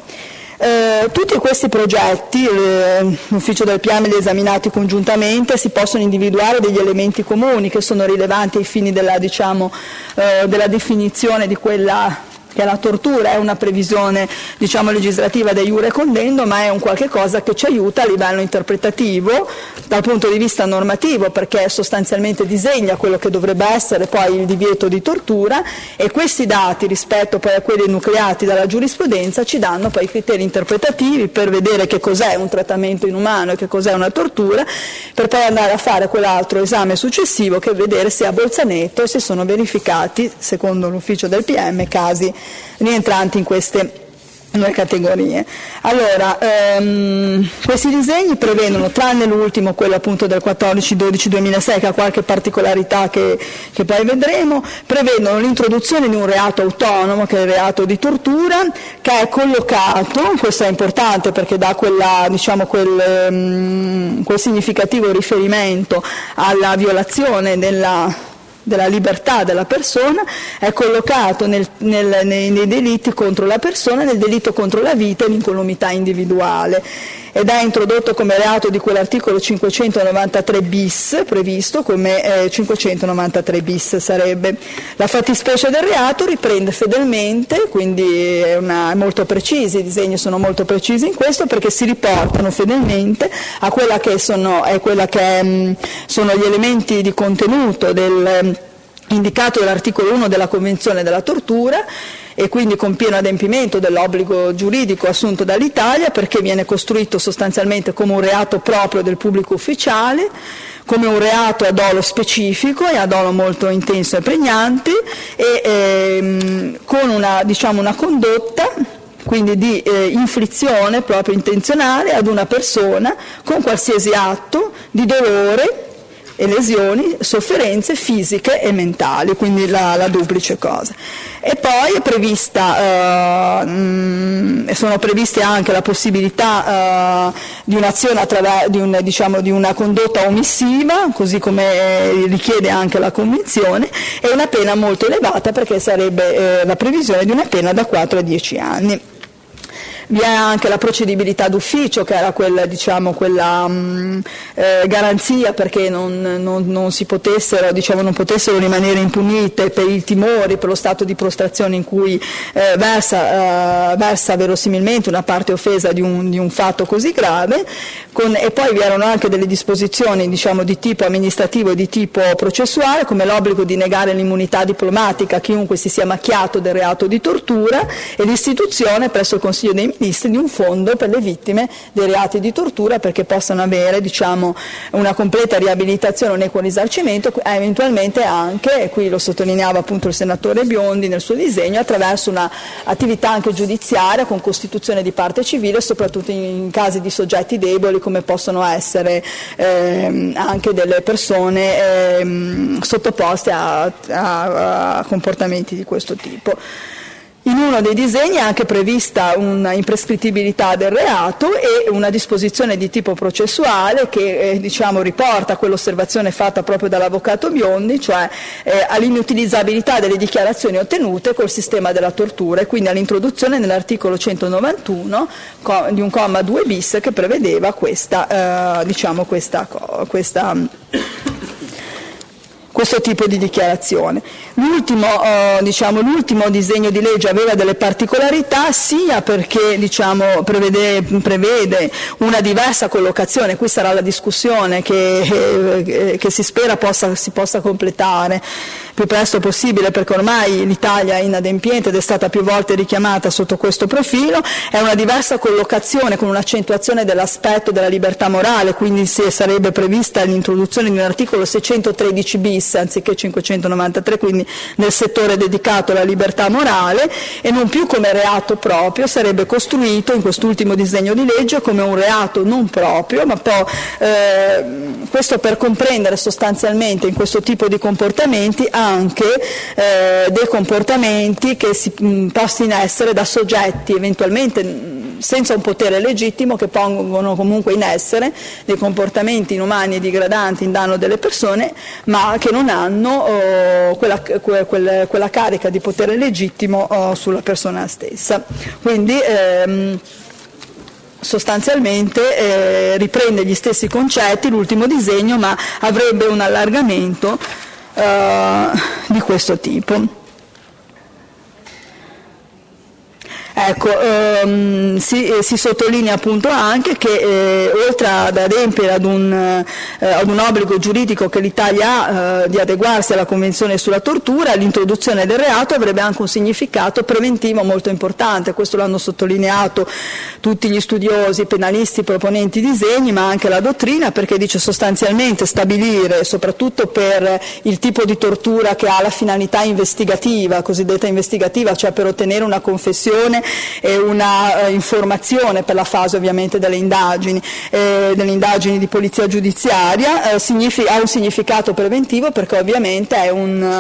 Eh, tutti questi progetti, eh, l'ufficio del P M li ha esaminati congiuntamente, si possono individuare degli elementi comuni che sono rilevanti ai fini della, diciamo, eh, della definizione di quella che la tortura è una previsione, diciamo, legislativa de iure condendo, ma è un qualche cosa che ci aiuta a livello interpretativo dal punto di vista normativo, perché sostanzialmente disegna quello che dovrebbe essere poi il divieto di tortura, e questi dati rispetto poi a quelli enucleati dalla giurisprudenza ci danno poi i criteri interpretativi per vedere che cos'è un trattamento inumano e che cos'è una tortura, per poi andare a fare quell'altro esame successivo che è vedere se a Bolzaneto si sono verificati, secondo l'ufficio del P M, casi rientranti in queste due categorie. Allora, ehm, questi disegni prevedono, tranne l'ultimo, quello appunto del quattordici dodici duemilasei, che ha qualche particolarità che, che poi vedremo, prevedono l'introduzione di un reato autonomo, che è il reato di tortura, che è collocato, questo è importante perché dà quella, diciamo, quel, um, quel significativo riferimento alla violazione della della libertà della persona, è collocato nel, nel, nei, nei delitti contro la persona, nel delitto contro la vita e l'incolumità individuale, ed è introdotto come reato di quell'articolo cinquecentonovantatré bis, previsto come eh, cinquecentonovantatré bis sarebbe. La fattispecie del reato riprende fedelmente, quindi è, una, è molto precisi, i disegni sono molto precisi in questo, perché si riportano fedelmente a quella che sono, è quella che mh, sono gli elementi di contenuto del indicato dall'articolo uno della Convenzione della tortura, e quindi con pieno adempimento dell'obbligo giuridico assunto dall'Italia, perché viene costruito sostanzialmente come un reato proprio del pubblico ufficiale, come un reato a dolo specifico e a dolo molto intenso e pregnante, e ehm, con una, diciamo, una condotta quindi di eh, inflizione proprio intenzionale ad una persona con qualsiasi atto di dolore e lesioni, sofferenze fisiche e mentali, quindi la, la duplice cosa. E poi è prevista, uh, mh, sono previste anche la possibilità uh, di un'azione attraverso di, un, diciamo, di una condotta omissiva, così come richiede anche la Convenzione, e una pena molto elevata, perché sarebbe eh, la previsione di una pena da quattro a dieci anni. Vi è anche la procedibilità d'ufficio, che era quella, diciamo, quella mh, eh, garanzia perché non, non, non si potessero, diciamo, non potessero rimanere impunite per i timori, per lo stato di prostrazione in cui eh, versa, eh, versa verosimilmente una parte offesa di un, di un fatto così grave. Con, e poi vi erano anche delle disposizioni, diciamo, di tipo amministrativo e di tipo processuale, come l'obbligo di negare l'immunità diplomatica a chiunque si sia macchiato del reato di tortura, e l'istituzione presso il Consiglio dei Ministri di un fondo per le vittime dei reati di tortura, perché possano avere, diciamo, una completa riabilitazione, un equo risarcimento, eventualmente anche, e qui lo sottolineava appunto il senatore Biondi nel suo disegno, attraverso un'attività anche giudiziaria con costituzione di parte civile, soprattutto in casi di soggetti deboli, come possono essere ehm, anche delle persone ehm, sottoposte a, a, a comportamenti di questo tipo. In uno dei disegni è anche prevista una imprescrittibilità del reato e una disposizione di tipo processuale che eh, diciamo, riporta quell'osservazione fatta proprio dall'avvocato Biondi, cioè eh, all'inutilizzabilità delle dichiarazioni ottenute col sistema della tortura, e quindi all'introduzione nell'articolo centonovantuno co- di un comma due bis che prevedeva questa, eh, diciamo, questa, questa questo tipo di dichiarazione. L'ultimo, eh, diciamo, l'ultimo disegno di legge aveva delle particolarità sia perché diciamo, prevede, prevede una diversa collocazione, qui sarà la discussione che, eh, che si spera possa, si possa completare più presto possibile, perché ormai l'Italia è inadempiente ed è stata più volte richiamata sotto questo profilo, è una diversa collocazione con un'accentuazione dell'aspetto della libertà morale, quindi si sarebbe prevista l'introduzione di un articolo seicentotredici bis anziché cinquecentonovantatré, quindi nel settore dedicato alla libertà morale, e non più come reato proprio, sarebbe costruito in quest'ultimo disegno di legge come un reato non proprio, ma poi eh, questo per comprendere sostanzialmente in questo tipo di comportamenti anche eh, dei comportamenti che si mh, posti in essere da soggetti eventualmente mh, senza un potere legittimo, che pongono comunque in essere dei comportamenti inumani e degradanti in danno delle persone, ma che non hanno oh, quella, que, quel, quella carica di potere legittimo oh, sulla persona stessa. Quindi ehm, sostanzialmente eh, riprende gli stessi concetti l'ultimo disegno, ma avrebbe un allargamento eh, di questo tipo. Ecco, ehm, si, eh, si sottolinea appunto anche che eh, oltre ad adempiere ad un, eh, ad un obbligo giuridico che l'Italia ha eh, di adeguarsi alla Convenzione sulla tortura, l'introduzione del reato avrebbe anche un significato preventivo molto importante. Questo l'hanno sottolineato tutti gli studiosi, penalisti, proponenti disegni, ma anche la dottrina, perché dice sostanzialmente stabilire, soprattutto per il tipo di tortura che ha la finalità investigativa, cosiddetta investigativa, cioè per ottenere una confessione e una eh, informazione per la fase ovviamente delle indagini, eh, delle indagini di polizia giudiziaria, eh, significa, ha un significato preventivo, perché ovviamente è un,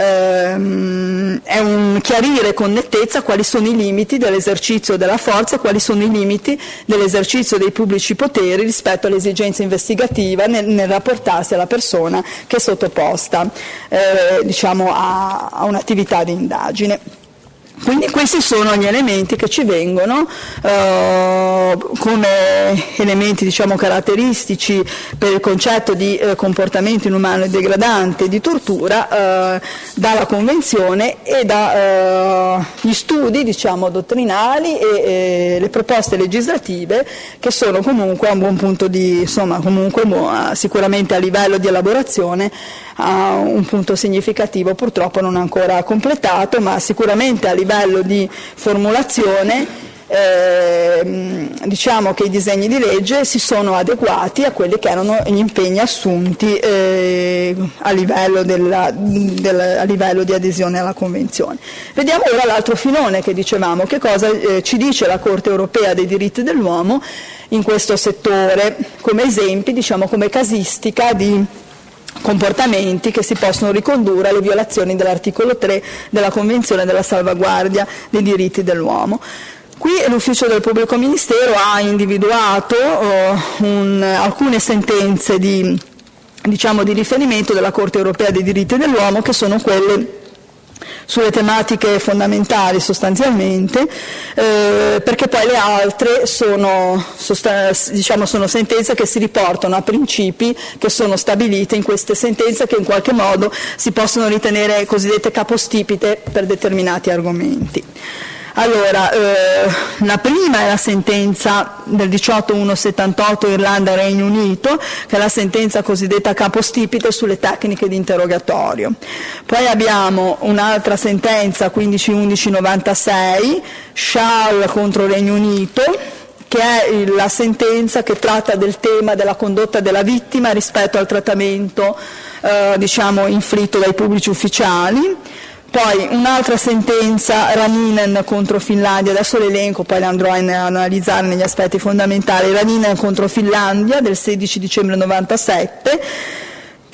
ehm, è un chiarire con nettezza quali sono i limiti dell'esercizio della forza, quali sono i limiti dell'esercizio dei pubblici poteri rispetto all'esigenza investigativa nel, nel rapportarsi alla persona che è sottoposta eh, diciamo a, a un'attività di indagine. Quindi questi sono gli elementi che ci vengono eh, come elementi diciamo, caratteristici per il concetto di eh, comportamento inumano e degradante di tortura eh, dalla Convenzione e dagli eh, studi diciamo, dottrinali e, e le proposte legislative, che sono comunque a un buon punto di, insomma, comunque sicuramente a livello di elaborazione ha un punto significativo, purtroppo non ancora completato, ma sicuramente a livello di formulazione eh, diciamo che i disegni di legge si sono adeguati a quelli che erano gli impegni assunti eh, a, livello della, del, a livello di adesione alla Convenzione. Vediamo ora l'altro filone che dicevamo, che cosa eh, ci dice la Corte Europea dei diritti dell'uomo in questo settore, come esempi, diciamo come casistica di comportamenti che si possono ricondurre alle violazioni dell'articolo tre della Convenzione della salvaguardia dei diritti dell'uomo. Qui l'Ufficio del Pubblico Ministero ha individuato uh, un, alcune sentenze di, diciamo, di riferimento della Corte Europea dei diritti dell'uomo, che sono quelle sulle tematiche fondamentali sostanzialmente, eh, perché poi le altre sono, diciamo, sono sentenze che si riportano a principi che sono stabiliti in queste sentenze, che in qualche modo si possono ritenere cosiddette capostipite per determinati argomenti. Allora, eh, la prima è la sentenza del diciotto uno settantotto Irlanda-Regno Unito, che è la sentenza cosiddetta capostipite sulle tecniche di interrogatorio. Poi abbiamo un'altra sentenza, quindici undici novantasei, Schall contro Regno Unito, che è la sentenza che tratta del tema della condotta della vittima rispetto al trattamento eh, diciamo, inflitto dai pubblici ufficiali. Poi un'altra sentenza, Raninen contro Finlandia, adesso l'elenco, poi la andrò a analizzare negli aspetti fondamentali, Raninen contro Finlandia del sedici dicembre novantasette,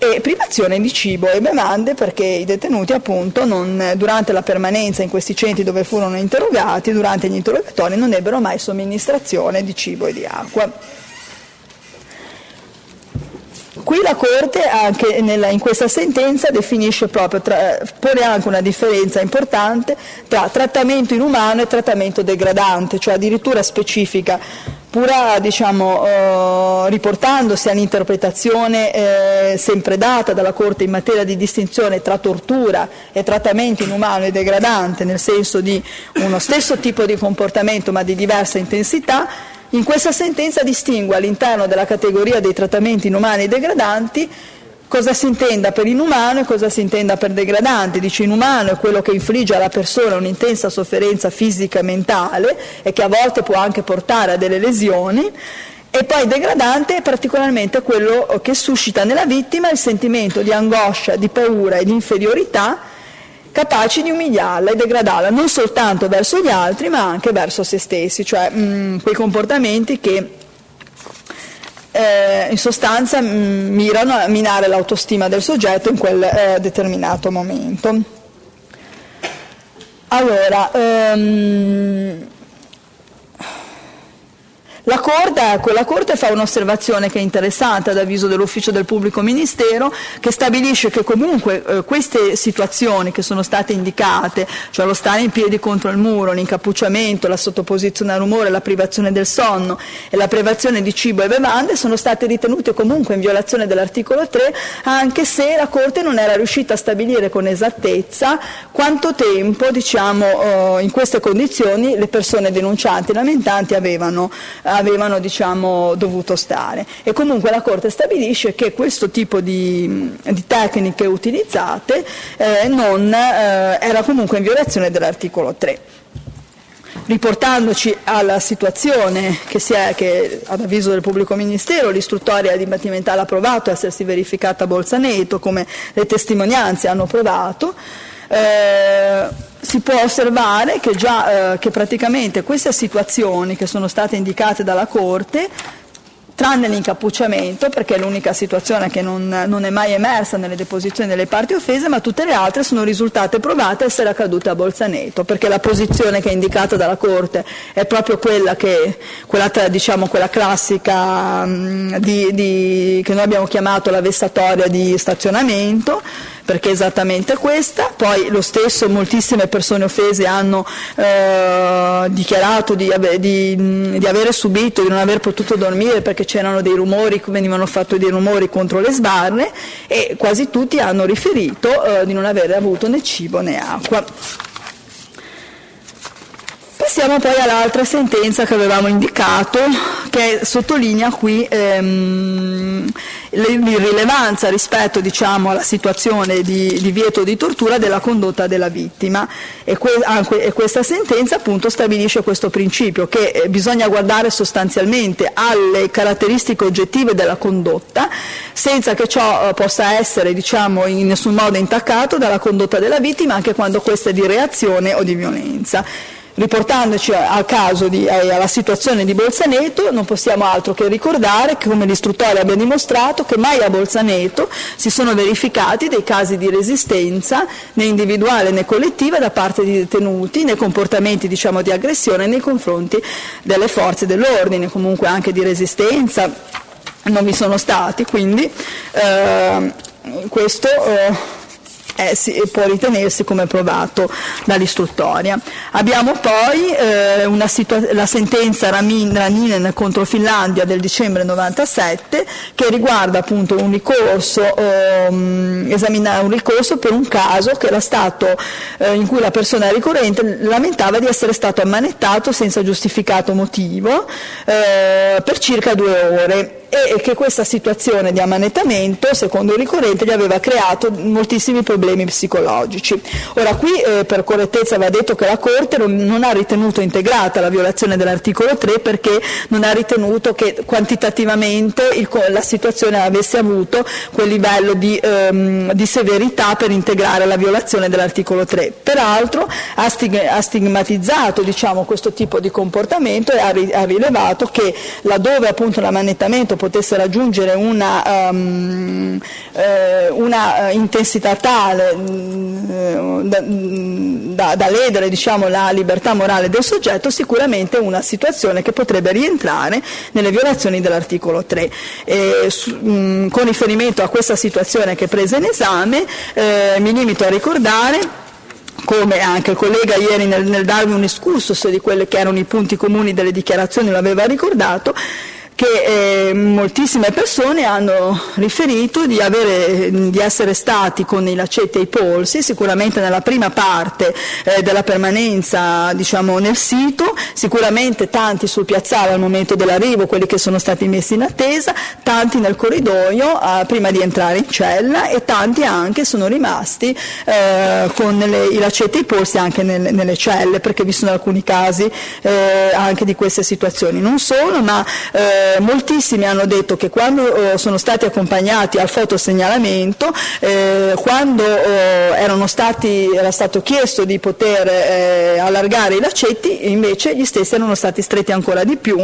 e privazione di cibo e bevande, perché i detenuti appunto non, durante la permanenza in questi centri dove furono interrogati, durante gli interrogatori non ebbero mai somministrazione di cibo e di acqua. Qui la Corte anche nella, in questa sentenza definisce proprio, tra, pone anche una differenza importante tra trattamento inumano e trattamento degradante, cioè addirittura specifica, pura diciamo, eh, riportandosi all'interpretazione eh, sempre data dalla Corte in materia di distinzione tra tortura e trattamento inumano e degradante, nel senso di uno stesso tipo di comportamento ma di diversa intensità. In questa sentenza distingue all'interno della categoria dei trattamenti inumani e degradanti cosa si intenda per inumano e cosa si intenda per degradante. Dice inumano è quello che infligge alla persona un'intensa sofferenza fisica e mentale e che a volte può anche portare a delle lesioni, e poi degradante è particolarmente quello che suscita nella vittima il sentimento di angoscia, di paura e di inferiorità, capaci di umiliarla e degradarla non soltanto verso gli altri ma anche verso se stessi, cioè mh, quei comportamenti che eh, in sostanza mh, mirano a minare l'autostima del soggetto in quel eh, determinato momento. Allora, ehm, La Corte, ecco, la Corte fa un'osservazione che è interessante ad avviso dell'Ufficio del Pubblico Ministero, che stabilisce che comunque eh, queste situazioni che sono state indicate, cioè lo stare in piedi contro il muro, l'incappucciamento, la sottoposizione al rumore, la privazione del sonno e la privazione di cibo e bevande, sono state ritenute comunque in violazione dell'articolo tre, anche se la Corte non era riuscita a stabilire con esattezza quanto tempo, diciamo, eh, in queste condizioni le persone denuncianti e lamentanti avevano avevano diciamo, dovuto stare. E comunque la Corte stabilisce che questo tipo di, di tecniche utilizzate eh, non, eh, era comunque in violazione dell'articolo tre. Riportandoci alla situazione che, si è, che ad avviso del Pubblico Ministero l'istruttoria dibattimentale ha provato essersi verificata a Bolzaneto, come le testimonianze hanno provato, eh, si può osservare che già eh, che praticamente queste situazioni che sono state indicate dalla Corte, tranne l'incappucciamento, perché è l'unica situazione che non, non è mai emersa nelle deposizioni delle parti offese, ma tutte le altre sono risultate provate essere accadute a Bolzaneto, perché la posizione che è indicata dalla Corte è proprio quella che quella, diciamo, quella classica mh, di, di, che noi abbiamo chiamato la vessatoria di stazionamento, perché è esattamente questa. Poi lo stesso moltissime persone offese hanno eh, dichiarato di, di, di avere subito, di non aver potuto dormire perché c'erano dei rumori, venivano fatti dei rumori contro le sbarre, e quasi tutti hanno riferito eh, di non avere avuto né cibo né acqua. Passiamo poi all'altra sentenza che avevamo indicato, che sottolinea qui ehm, l'irrilevanza rispetto, diciamo, alla situazione di divieto di tortura della condotta della vittima, e, que- anche, e questa sentenza appunto stabilisce questo principio, che eh, bisogna guardare sostanzialmente alle caratteristiche oggettive della condotta, senza che ciò eh, possa essere, diciamo, in nessun modo intaccato dalla condotta della vittima, anche quando questa è di reazione o di violenza. Riportandoci al caso di, alla situazione di Bolzaneto, non possiamo altro che ricordare che, come l'istruttoria abbia dimostrato, che mai a Bolzaneto si sono verificati dei casi di resistenza né individuale né collettiva da parte di detenuti, nei comportamenti, diciamo, di aggressione nei confronti delle forze dell'ordine, comunque anche di resistenza non vi sono stati, quindi eh, questo eh, Eh, sì, può ritenersi come provato dall'istruttoria. Abbiamo poi eh, una situa- la sentenza Ramin- Raninen contro Finlandia del dicembre novantasette, che riguarda appunto un ricorso, ehm, esaminare un ricorso per un caso che era stato eh, in cui la persona ricorrente lamentava di essere stato ammanettato senza giustificato motivo eh, per circa due ore, e che questa situazione di ammanettamento, secondo il ricorrente, gli aveva creato moltissimi problemi psicologici. Ora qui eh, per correttezza va detto che la Corte non, non ha ritenuto integrata la violazione dell'articolo tre, perché non ha ritenuto che quantitativamente il, la situazione avesse avuto quel livello di, ehm, di severità per integrare la violazione dell'articolo tre. Peraltro ha, stig- ha stigmatizzato, diciamo, questo tipo di comportamento, e ha, ri- ha rilevato che laddove appunto l'ammanettamento potesse raggiungere una, um, eh, una intensità tale mh, da, da, da ledere, diciamo, la libertà morale del soggetto, sicuramente una situazione che potrebbe rientrare nelle violazioni dell'articolo tre. E, su, mh, con riferimento a questa situazione che è presa in esame, eh, mi limito a ricordare, come anche il collega ieri nel, nel darvi un excursus di quelli che erano i punti comuni delle dichiarazioni lo aveva ricordato, che eh, moltissime persone hanno riferito di, avere, di essere stati con i laccetti ai polsi, sicuramente nella prima parte eh, della permanenza, diciamo, nel sito, sicuramente tanti sul piazzale al momento dell'arrivo, quelli che sono stati messi in attesa, tanti nel corridoio eh, prima di entrare in cella, e tanti anche sono rimasti eh, con le, i laccetti ai polsi anche nel, nelle celle, perché vi sono alcuni casi eh, anche di queste situazioni. Non solo, ma eh, moltissimi hanno detto che quando eh, sono stati accompagnati al fotosegnalamento, eh, quando eh, erano stati, era stato chiesto di poter eh, allargare i laccetti, invece gli stessi erano stati stretti ancora di più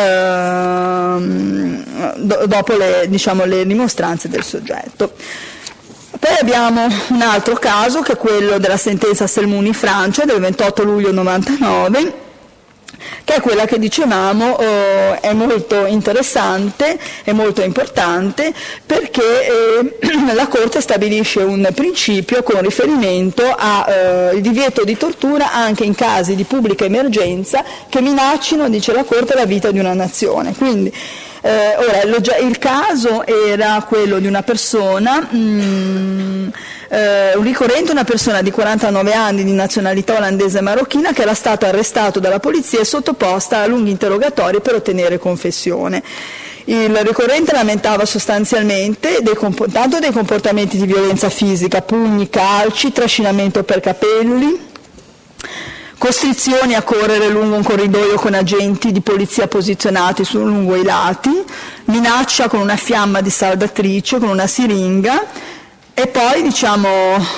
eh, do, dopo le, diciamo, le dimostranze del soggetto. Poi abbiamo un altro caso, che è quello della sentenza Selmuni Francia del ventotto luglio novantanove, che è quella che dicevamo eh, è molto interessante e molto importante, perché eh, la Corte stabilisce un principio con riferimento al eh, divieto di tortura anche in casi di pubblica emergenza che minaccino, dice la Corte, la vita di una nazione. Quindi Eh, ora, il caso era quello di una persona, mh, eh, un ricorrente, una persona di quarantanove anni di nazionalità olandese marocchina, che era stato arrestato dalla polizia e sottoposta a lunghi interrogatori per ottenere confessione. Il ricorrente lamentava sostanzialmente dei, tanto dei comportamenti di violenza fisica, pugni, calci, trascinamento per capelli, costrizioni a correre lungo un corridoio con agenti di polizia posizionati su, lungo i lati, minaccia con una fiamma di saldatrice, con una siringa, e poi, diciamo,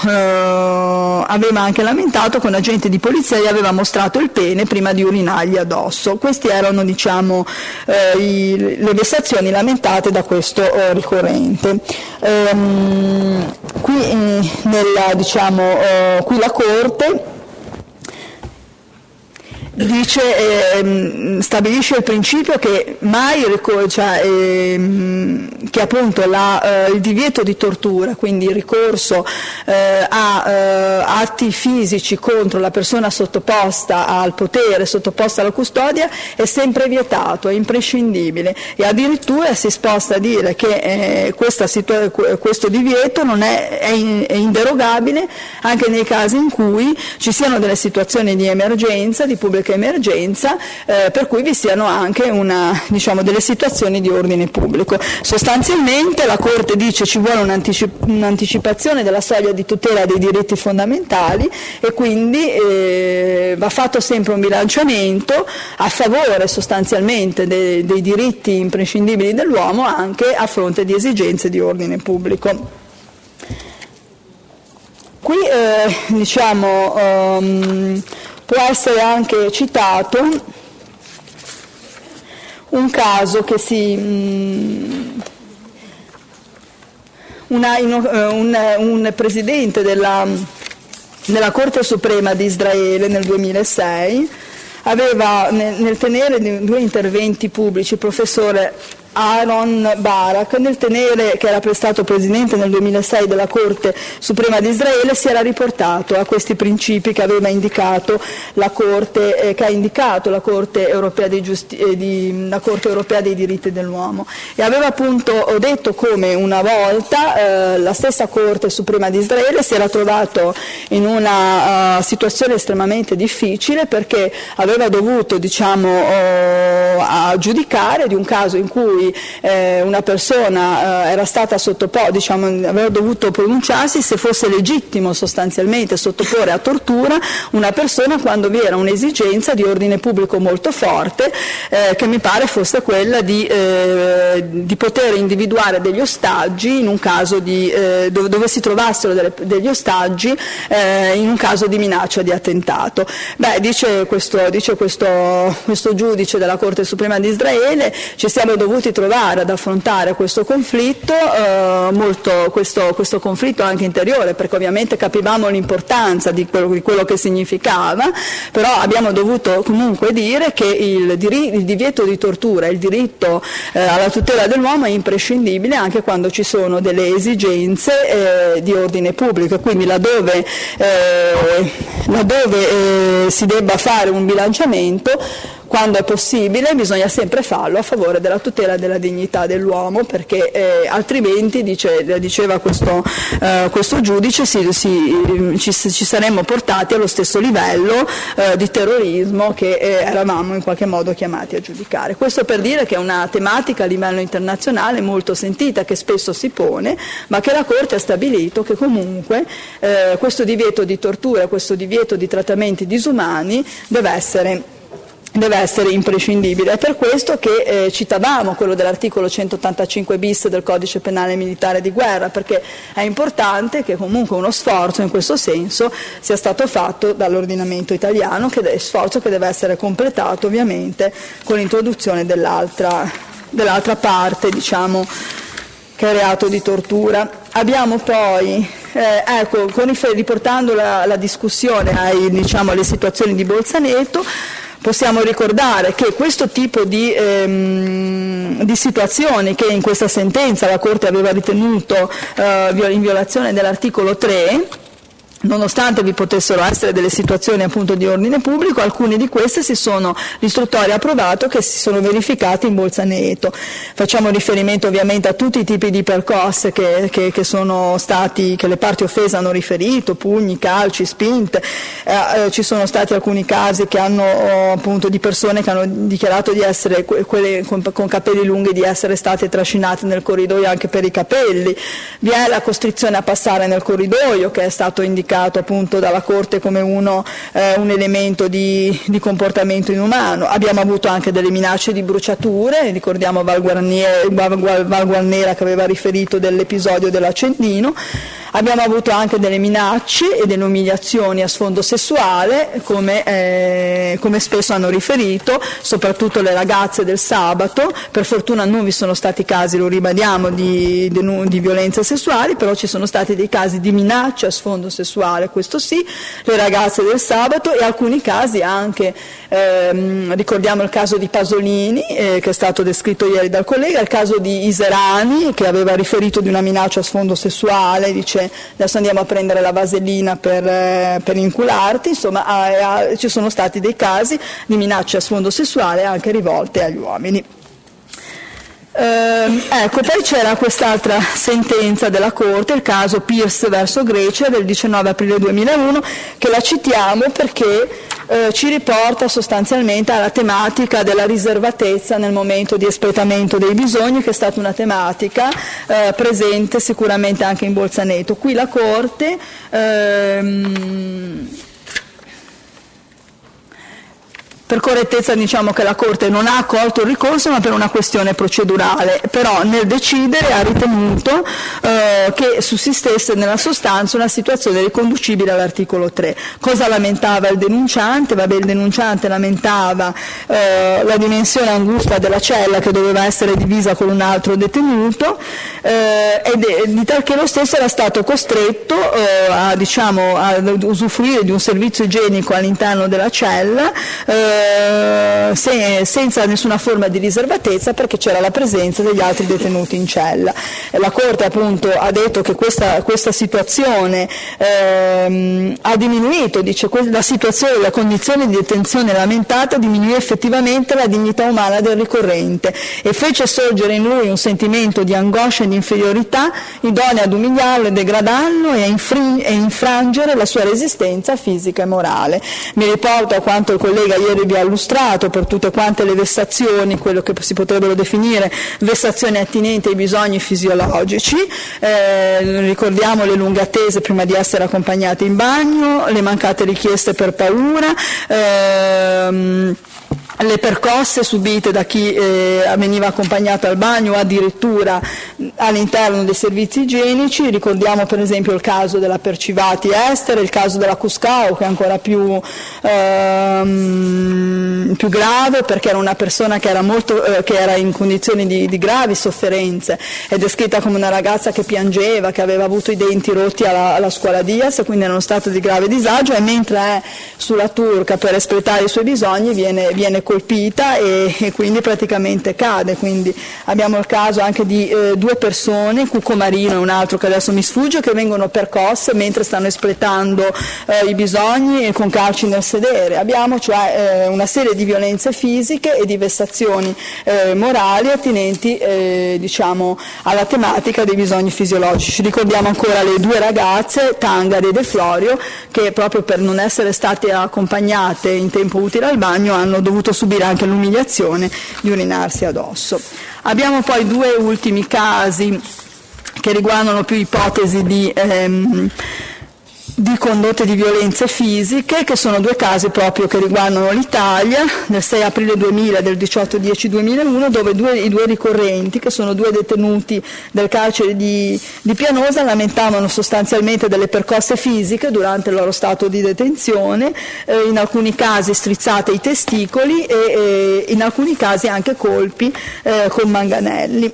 eh, aveva anche lamentato che un agente di polizia gli aveva mostrato il pene prima di urinargli addosso. Queste erano, diciamo, eh, i, le vessazioni lamentate da questo eh, ricorrente. Ehm, qui, eh, nella, diciamo, eh, qui la Corte dice, eh, stabilisce il principio che mai, cioè, eh, che appunto la, eh, il divieto di tortura, quindi il ricorso eh, a eh, atti fisici contro la persona sottoposta al potere, sottoposta alla custodia, è sempre vietato, è imprescindibile, e addirittura si sposta a dire che eh, questa situa- questo divieto non è, è, in, è inderogabile anche nei casi in cui ci siano delle situazioni di emergenza, di pubblica emergenza, eh, per cui vi siano anche una, diciamo, delle situazioni di ordine pubblico. Sostanzialmente la Corte dice ci vuole un'anticip- un'anticipazione della soglia di tutela dei diritti fondamentali, e quindi eh, va fatto sempre un bilanciamento a favore sostanzialmente de- dei diritti imprescindibili dell'uomo, anche a fronte di esigenze di ordine pubblico. Qui eh, diciamo um, può essere anche citato un caso che si mh, una, in, un, un presidente della, della Corte Suprema di Israele nel duemilasei aveva nel, nel tenere due interventi pubblici, il professore Aaron Barak, nel tenere, che era stato presidente nel duemilasei della Corte Suprema di Israele, si era riportato a questi principi che aveva indicato la Corte, eh, che ha indicato la Corte Europea dei, Giusti- eh, di, la Corte Europea dei diritti dell'uomo, e aveva appunto detto come una volta eh, la stessa Corte Suprema di Israele si era trovato in una uh, situazione estremamente difficile, perché aveva dovuto, diciamo, uh, a giudicare di un caso in cui Eh, una persona eh, era stata sottoposta, diciamo, aveva dovuto pronunciarsi se fosse legittimo sostanzialmente sottoporre a tortura una persona quando vi era un'esigenza di ordine pubblico molto forte, eh, che mi pare fosse quella di, eh, di poter individuare degli ostaggi in un caso di, eh, dove, dove si trovassero delle, degli ostaggi eh, in un caso di minaccia di attentato. Beh, dice questo, dice questo, questo giudice della Corte Suprema di Israele, ci siamo dovuti dovuti trovare ad affrontare questo conflitto, eh, molto, questo, questo conflitto anche interiore, perché ovviamente capivamo l'importanza di quello, di quello che significava, però abbiamo dovuto comunque dire che il, diri- il divieto di tortura, il diritto eh, alla tutela dell'uomo è imprescindibile anche quando ci sono delle esigenze eh, di ordine pubblico, quindi laddove, eh, laddove eh, si debba fare un bilanciamento, quando è possibile bisogna sempre farlo a favore della tutela della dignità dell'uomo, perché eh, altrimenti, dice, diceva questo, eh, questo giudice, si, si, ci, ci saremmo portati allo stesso livello eh, di terrorismo che eh, eravamo in qualche modo chiamati a giudicare. Questo per dire che è una tematica a livello internazionale molto sentita, che spesso si pone, ma che la Corte ha stabilito che comunque eh, questo divieto di tortura, questo divieto di trattamenti disumani deve essere deve essere imprescindibile. È per questo che eh, citavamo quello dell'articolo centottantacinque bis del Codice Penale Militare di Guerra, perché è importante che comunque uno sforzo in questo senso sia stato fatto dall'ordinamento italiano, che è sforzo che deve essere completato ovviamente con l'introduzione dell'altra, dell'altra parte, diciamo, che è il reato di tortura. Abbiamo poi, eh, ecco, con, riportando la, la discussione ai, diciamo, alle situazioni di Bolzaneto, possiamo ricordare che questo tipo di, ehm, di situazioni che in questa sentenza la Corte aveva ritenuto eh, in violazione dell'articolo tre, nonostante vi potessero essere delle situazioni appunto di ordine pubblico, alcune di queste si sono, l'istruttoria ha provato che si sono verificate in Bolzaneto. Facciamo riferimento ovviamente a tutti i tipi di percosse che, che, che sono stati, che le parti offese hanno riferito, pugni, calci, spinte, eh, eh, ci sono stati alcuni casi che hanno oh, appunto di persone che hanno dichiarato di essere, quelle con, con capelli lunghi, di essere state trascinate nel corridoio anche per i capelli. Vi è la costrizione a passare nel corridoio, che è stato indicato appunto dalla Corte come uno, eh, un elemento di, di comportamento inumano. Abbiamo avuto anche delle minacce di bruciature, ricordiamo Val Guarniera, Val Guarnera che aveva riferito dell'episodio dell'Accendino. Abbiamo avuto anche delle minacce e delle umiliazioni a sfondo sessuale, come, eh, come spesso hanno riferito, soprattutto le ragazze del sabato. Per fortuna non vi sono stati casi, lo ribadiamo, di, di, di violenze sessuali, però ci sono stati dei casi di minacce a sfondo sessuale, questo sì, le ragazze del sabato, e alcuni casi anche, ehm, ricordiamo il caso di Pasolini, eh, che è stato descritto ieri dal collega, il caso di Iserani, che aveva riferito di una minaccia a sfondo sessuale, dice adesso andiamo a prendere la vasellina per, eh, per incularti. Insomma, a, a, ci sono stati dei casi di minacce a sfondo sessuale anche rivolte agli uomini. Eh, ecco, poi c'era quest'altra sentenza della Corte, il caso Pierce verso Grecia del diciannove aprile duemilauno, che la citiamo perché eh, ci riporta sostanzialmente alla tematica della riservatezza nel momento di espletamento dei bisogni, che è stata una tematica eh, presente sicuramente anche in Bolzaneto. Qui la Corte ehm, per correttezza diciamo che la Corte non ha accolto il ricorso, ma per una questione procedurale, però nel decidere ha ritenuto eh, che sussistesse nella sostanza una situazione riconducibile all'articolo tre. Cosa lamentava il denunciante? Vabbè, il denunciante lamentava eh, la dimensione angusta della cella, che doveva essere divisa con un altro detenuto, eh, ed è, di tal che lo stesso era stato costretto eh, a, diciamo, a usufruire di un servizio igienico all'interno della cella, eh, Se, senza nessuna forma di riservatezza, perché c'era la presenza degli altri detenuti in cella. La Corte appunto ha detto che questa, questa situazione ehm, ha diminuito, dice, la situazione, la condizione di detenzione lamentata diminuì effettivamente la dignità umana del ricorrente e fece sorgere in lui un sentimento di angoscia e di inferiorità idonea ad umiliarlo e degradarlo e a infring- e infrangere la sua resistenza fisica e morale. Mi riporto a quanto il collega ieri vi ha illustrato per tutte quante le vessazioni, quello che si potrebbero definire vessazioni attinenti ai bisogni fisiologici, eh, ricordiamo le lunghe attese prima di essere accompagnati in bagno, le mancate richieste per paura, ehm, le percosse subite da chi eh, veniva accompagnato al bagno o addirittura all'interno dei servizi igienici. Ricordiamo per esempio il caso della Percivati Estere, il caso della Cuscao, che è ancora più, ehm, più grave, perché era una persona che era, molto, eh, che era in condizioni di, di gravi sofferenze, è descritta come una ragazza che piangeva, che aveva avuto i denti rotti alla, alla scuola Diaz, quindi era uno stato di grave disagio, e mentre è sulla Turca per espletare i suoi bisogni viene, viene colpita e, e quindi praticamente cade. Quindi abbiamo il caso anche di eh, due persone, Cucco Marino e un altro che adesso mi sfugge, che vengono percosse mentre stanno espletando eh, i bisogni e con calci nel sedere. Abbiamo cioè eh, una serie di violenze fisiche e di vessazioni eh, morali attinenti eh, diciamo alla tematica dei bisogni fisiologici. Ricordiamo ancora le due ragazze, Tangari e De Florio, che proprio per non essere state accompagnate in tempo utile al bagno hanno dovuto subire anche l'umiliazione di urinarsi addosso. Abbiamo poi due ultimi casi che riguardano più ipotesi di, ehm, di condotte di violenze fisiche, che sono due casi proprio che riguardano l'Italia, del sei aprile duemila e del diciotto dieci duemilauno, dove due, i due ricorrenti, che sono due detenuti del carcere di, di Pianosa, lamentavano sostanzialmente delle percosse fisiche durante il loro stato di detenzione, eh, in alcuni casi strizzate i testicoli e eh, in alcuni casi anche colpi eh, con manganelli.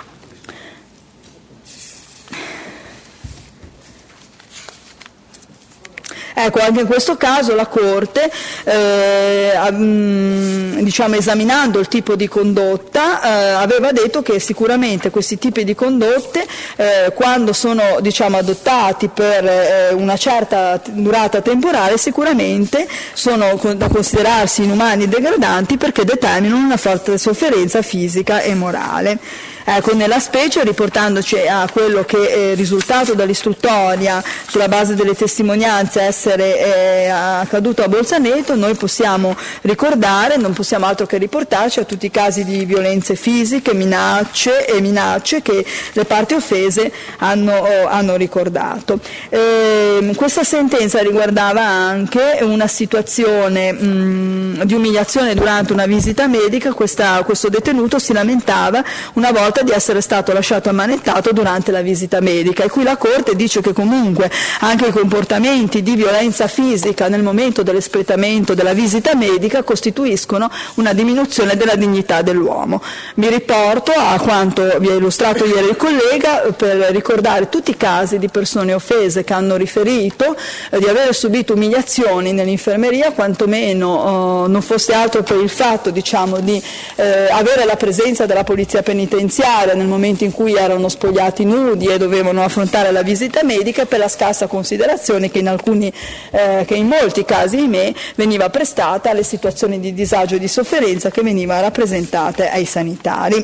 Ecco, anche in questo caso la Corte, eh, diciamo, esaminando il tipo di condotta, eh, aveva detto che sicuramente questi tipi di condotte, eh, quando sono diciamo, adottati per eh, una certa durata temporale, sicuramente sono da considerarsi inumani e degradanti, perché determinano una forte sofferenza fisica e morale. Ecco, nella specie, riportandoci a quello che è risultato dall'istruttoria sulla base delle testimonianze essere eh, accaduto a Bolzaneto, noi possiamo ricordare, non possiamo altro che riportarci a tutti i casi di violenze fisiche, minacce e minacce che le parti offese hanno, hanno ricordato. Eh, questa sentenza riguardava anche una situazione mh, di umiliazione durante una visita medica. Questa, questo detenuto si lamentava una volta di essere stato lasciato ammanettato durante la visita medica, e qui la Corte dice che comunque anche i comportamenti di violenza fisica nel momento dell'espletamento della visita medica costituiscono una diminuzione della dignità dell'uomo. Mi riporto a quanto vi ha illustrato ieri il collega per ricordare tutti i casi di persone offese che hanno riferito eh, di aver subito umiliazioni nell'infermeria, quantomeno eh, non fosse altro per il fatto diciamo, di eh, avere la presenza della polizia penitenziaria nel momento in cui erano spogliati nudi e dovevano affrontare la visita medica, per la scarsa considerazione che in, alcuni, eh, che in molti casi, ahimè, veniva prestata alle situazioni di disagio e di sofferenza che venivano rappresentate ai sanitari.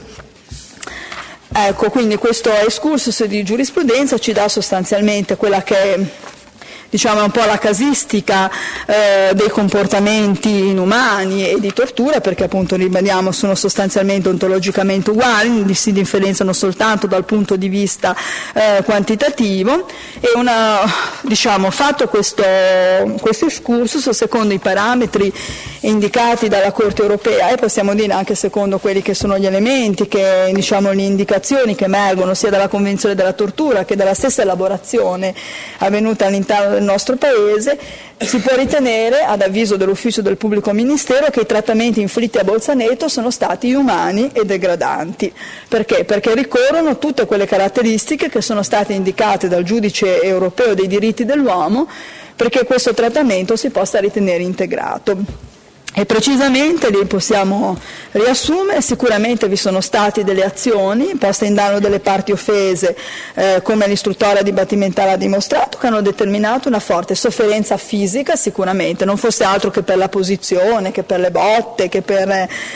Ecco, quindi questo excursus di giurisprudenza ci dà sostanzialmente quella che è diciamo è un po' la casistica eh, dei comportamenti inumani e di tortura, perché appunto ribadiamo sono sostanzialmente ontologicamente uguali, si differenziano soltanto dal punto di vista eh, quantitativo, e una, diciamo, fatto questo, questo excursus secondo i parametri indicati dalla Corte europea, e possiamo dire anche secondo quelli che sono gli elementi, che diciamo le indicazioni che emergono sia dalla Convenzione della tortura che dalla stessa elaborazione avvenuta all'interno del nostro Paese, si può ritenere, ad avviso dell'Ufficio del Pubblico Ministero, che i trattamenti inflitti a Bolzaneto sono stati inumani e degradanti. Perché? Perché ricorrono tutte quelle caratteristiche che sono state indicate dal giudice europeo dei diritti dell'uomo perché questo trattamento si possa ritenere integrato. E precisamente li possiamo riassumere: sicuramente vi sono state delle azioni poste in danno delle parti offese, eh, come l'istruttoria dibattimentale ha dimostrato, che hanno determinato una forte sofferenza fisica, sicuramente, non fosse altro che per la posizione, che per le botte, che per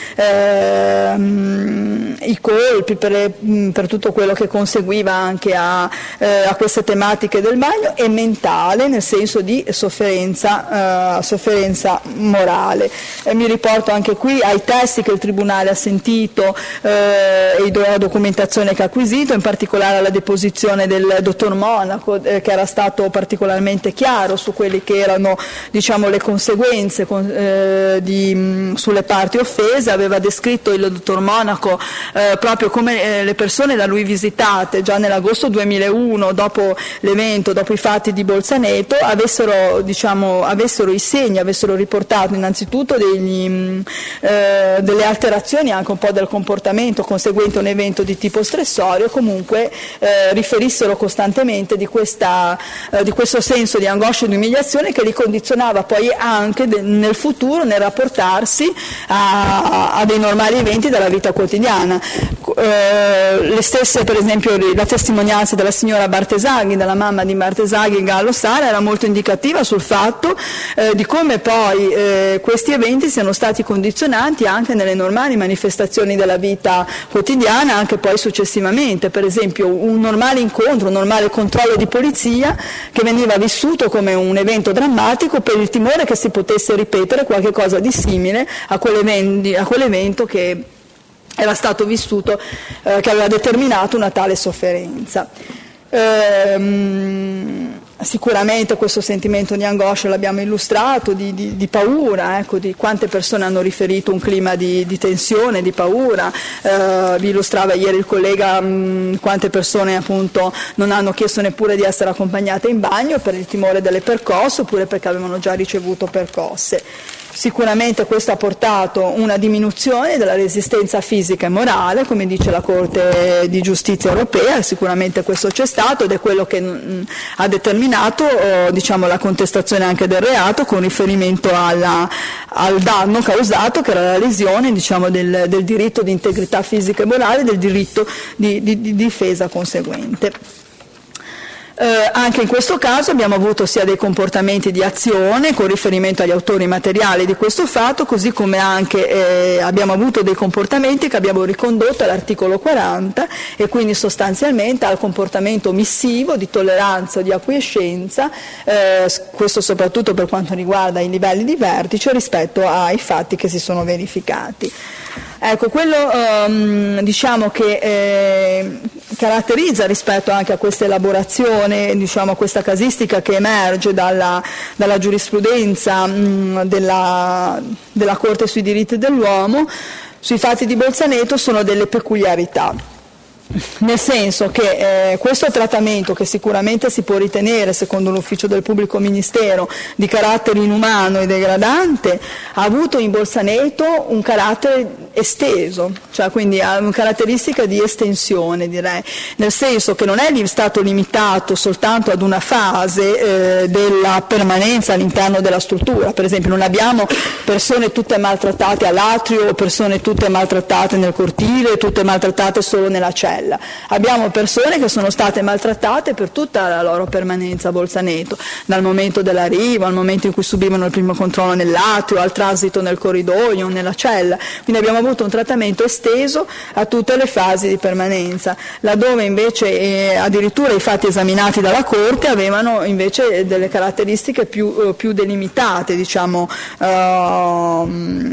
eh, i colpi, per, le, per tutto quello che conseguiva anche a, eh, a queste tematiche del bagno, e mentale, nel senso di sofferenza, eh, sofferenza morale. eh, mi riporto anche qui ai testi che il Tribunale ha sentito eh, e alla documentazione che ha acquisito, in particolare alla deposizione del dottor Monaco, eh, che era stato particolarmente chiaro su quelle che erano, diciamo, le conseguenze con, eh, di, mh, sulle parti offese. Aveva descritto il dottor Monaco eh, proprio come eh, le persone da lui visitate già nell'agosto duemilauno, dopo l'evento, dopo i fatti di Bolzaneto, avessero, diciamo, avessero i segni, avessero riportato innanzitutto degli, mh, eh, delle alterazioni anche un po' del comportamento conseguente a un evento di tipo stressorio, comunque eh, riferissero costantemente di, questa, eh, di questo senso di angoscia e di umiliazione che li condizionava poi anche de- nel futuro nel rapportarsi a, a dei normali eventi della vita quotidiana. Eh, le stesse, per esempio, la testimonianza della signora Bartesaghi, della mamma di Bartesaghi, Gallo Sala, era molto indicativa sul fatto eh, di come poi eh, questi eventi siano stati condizionanti anche nelle normali manifestazioni della vita quotidiana, anche poi successivamente. Per esempio, un normale incontro, un normale controllo di polizia che veniva vissuto come un evento drammatico per il timore che si potesse ripetere qualche cosa di simile a quell'evento, a quell'evento che era stato vissuto, eh, che aveva determinato una tale sofferenza. Ehm, sicuramente questo sentimento di angoscia l'abbiamo illustrato, di, di, di paura, ecco, di quante persone hanno riferito un clima di, di tensione, di paura. Eh, vi illustrava ieri il collega mh, quante persone appunto non hanno chiesto neppure di essere accompagnate in bagno per il timore delle percosse, oppure perché avevano già ricevuto percosse. Sicuramente questo ha portato una diminuzione della resistenza fisica e morale, come dice la Corte di Giustizia europea, sicuramente questo c'è stato ed è quello che mh, ha determinato oh, diciamo, la contestazione anche del reato con riferimento alla, al danno causato, che era la lesione, diciamo, del, del diritto di integrità fisica e morale, del diritto di, di, di difesa conseguente. Eh, anche in questo caso abbiamo avuto sia dei comportamenti di azione con riferimento agli autori materiali di questo fatto, così come anche eh, abbiamo avuto dei comportamenti che abbiamo ricondotto all'articolo quaranta e quindi sostanzialmente al comportamento omissivo di tolleranza o di acquiescenza, eh, questo soprattutto per quanto riguarda i livelli di vertice rispetto ai fatti che si sono verificati. Ecco, quello um, diciamo che eh, caratterizza rispetto anche a questa elaborazione, diciamo, a questa casistica che emerge dalla, dalla giurisprudenza mh, della, della Corte sui diritti dell'uomo, sui fatti di Bolzaneto, sono delle peculiarità. Nel senso che eh, questo trattamento, che sicuramente si può ritenere, secondo l'ufficio del pubblico ministero, di carattere inumano e degradante, ha avuto in Bolzaneto un carattere esteso, cioè quindi ha una caratteristica di estensione, direi, nel senso che non è stato limitato soltanto ad una fase eh, della permanenza all'interno della struttura. Per esempio, non abbiamo persone tutte maltrattate all'atrio, persone tutte maltrattate nel cortile, tutte maltrattate solo nella cella. Abbiamo persone che sono state maltrattate per tutta la loro permanenza a Bolzaneto, dal momento dell'arrivo al momento in cui subivano il primo controllo nell'atrio, al transito nel corridoio, nella cella. Quindi abbiamo avuto un trattamento esteso a tutte le fasi di permanenza, laddove invece eh, addirittura i fatti esaminati dalla Corte avevano invece delle caratteristiche più, eh, più delimitate, diciamo, uh,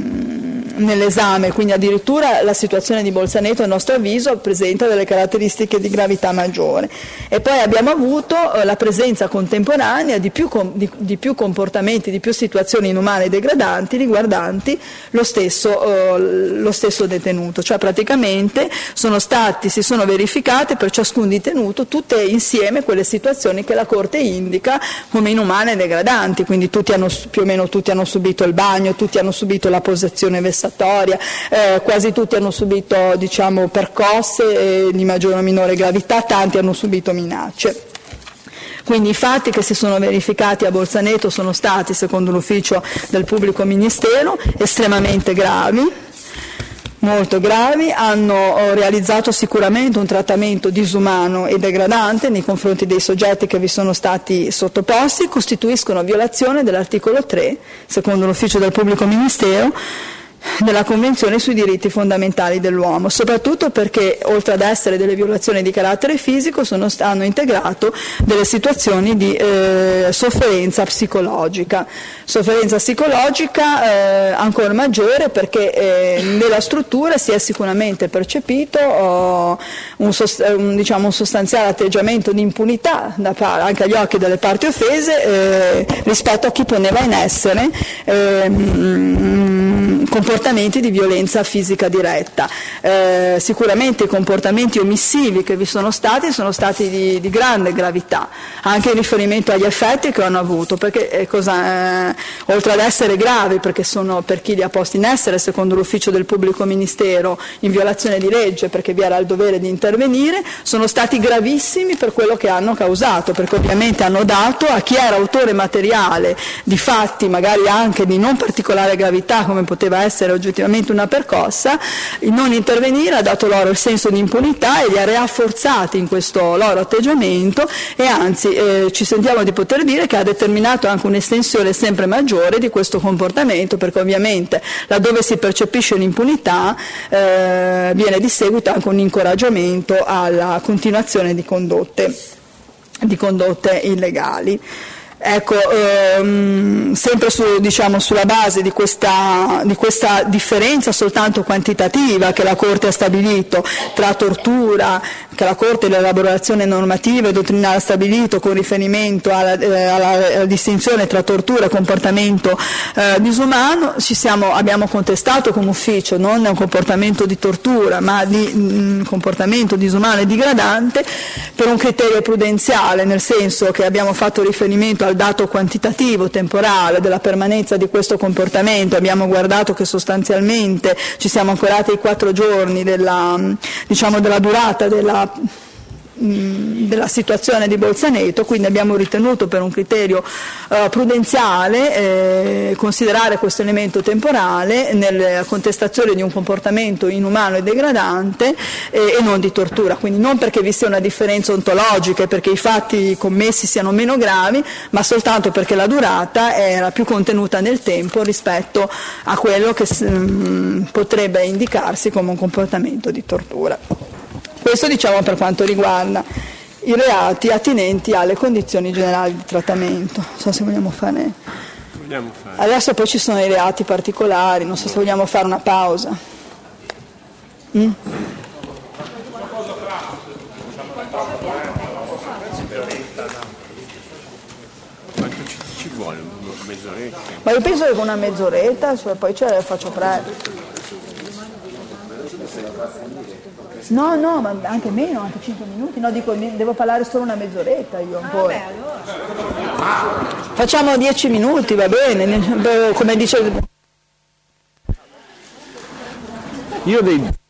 nell'esame. Quindi addirittura la situazione di Bolzaneto, a nostro avviso, presenta delle caratteristiche di gravità maggiore. E poi abbiamo avuto eh, la presenza contemporanea di più, com- di, di più comportamenti, di più situazioni inumane e degradanti riguardanti lo stesso, eh, lo stesso detenuto, cioè praticamente sono stati, si sono verificate per ciascun detenuto tutte insieme quelle situazioni che la Corte indica come inumane e degradanti. Quindi tutti hanno, più o meno tutti hanno subito il bagno, tutti hanno subito la posizione vessatoria, eh, quasi tutti hanno subito, diciamo, percosse eh, di maggiore o minore gravità, tanti hanno subito minacce. Quindi i fatti che si sono verificati a Bolzaneto sono stati, secondo l'ufficio del pubblico ministero, estremamente gravi, molto gravi, hanno realizzato sicuramente un trattamento disumano e degradante nei confronti dei soggetti che vi sono stati sottoposti, costituiscono violazione dell'articolo tre, secondo l'ufficio del pubblico ministero, della Convenzione sui diritti fondamentali dell'uomo, soprattutto perché oltre ad essere delle violazioni di carattere fisico sono, hanno integrato delle situazioni di eh, sofferenza psicologica, sofferenza psicologica eh, ancora maggiore perché eh, nella struttura si è sicuramente percepito oh, un, sost- un, diciamo, un sostanziale atteggiamento di impunità da par- anche agli occhi delle parti offese eh, rispetto a chi poneva in essere eh, mh, comportamenti di violenza fisica diretta. Eh, sicuramente i comportamenti omissivi che vi sono stati sono stati di, di grande gravità, anche in riferimento agli effetti che hanno avuto, perché eh, cosa, eh, oltre ad essere gravi, perché sono per chi li ha posti in essere, secondo l'ufficio del pubblico ministero, in violazione di legge, perché vi era il dovere di intervenire, sono stati gravissimi per quello che hanno causato, perché ovviamente hanno dato a chi era autore materiale di fatti magari anche di non particolare gravità, come poteva essere oggettivamente una percossa, il non intervenire ha dato loro il senso di impunità e li ha rafforzati in questo loro atteggiamento e anzi eh, ci sentiamo di poter dire che ha determinato anche un'estensione sempre maggiore di questo comportamento, perché ovviamente laddove si percepisce l'impunità eh, viene di seguito anche un incoraggiamento alla continuazione di condotte, di condotte illegali. Ecco, ehm, sempre su, diciamo, sulla base di questa, di questa differenza soltanto quantitativa che la Corte ha stabilito tra tortura, che la Corte nell'elaborazione normativa e dottrinale ha stabilito con riferimento alla, eh, alla, alla distinzione tra tortura e comportamento eh, disumano, ci siamo, abbiamo contestato come ufficio non un comportamento di tortura ma di mh, comportamento disumano e degradante per un criterio prudenziale, nel senso che abbiamo fatto riferimento al dato quantitativo temporale della permanenza di questo comportamento, abbiamo guardato che sostanzialmente ci siamo ancorati ai quattro giorni della, diciamo, della durata della della situazione di Bolzaneto, quindi abbiamo ritenuto per un criterio uh, prudenziale eh, considerare questo elemento temporale nella contestazione di un comportamento inumano e degradante eh, e non di tortura, quindi non perché vi sia una differenza ontologica e perché i fatti commessi siano meno gravi, ma soltanto perché la durata era più contenuta nel tempo rispetto a quello che um, potrebbe indicarsi come un comportamento di tortura. Questo diciamo per quanto riguarda i reati attinenti alle condizioni generali di trattamento. Non so se vogliamo fare... Vogliamo fare. Adesso poi ci sono i reati particolari, non so se vogliamo fare una pausa. Mm? Quanto ci, ci vuole? Mezz'oretta? Ma io penso che con una mezz'oretta, cioè poi ce la faccio presto. No, no, ma anche meno, anche cinque minuti. No, dico, devo parlare solo una mezz'oretta io ancora. Ah, beh, allora. Facciamo dieci minuti, va bene, come dice... Io dei...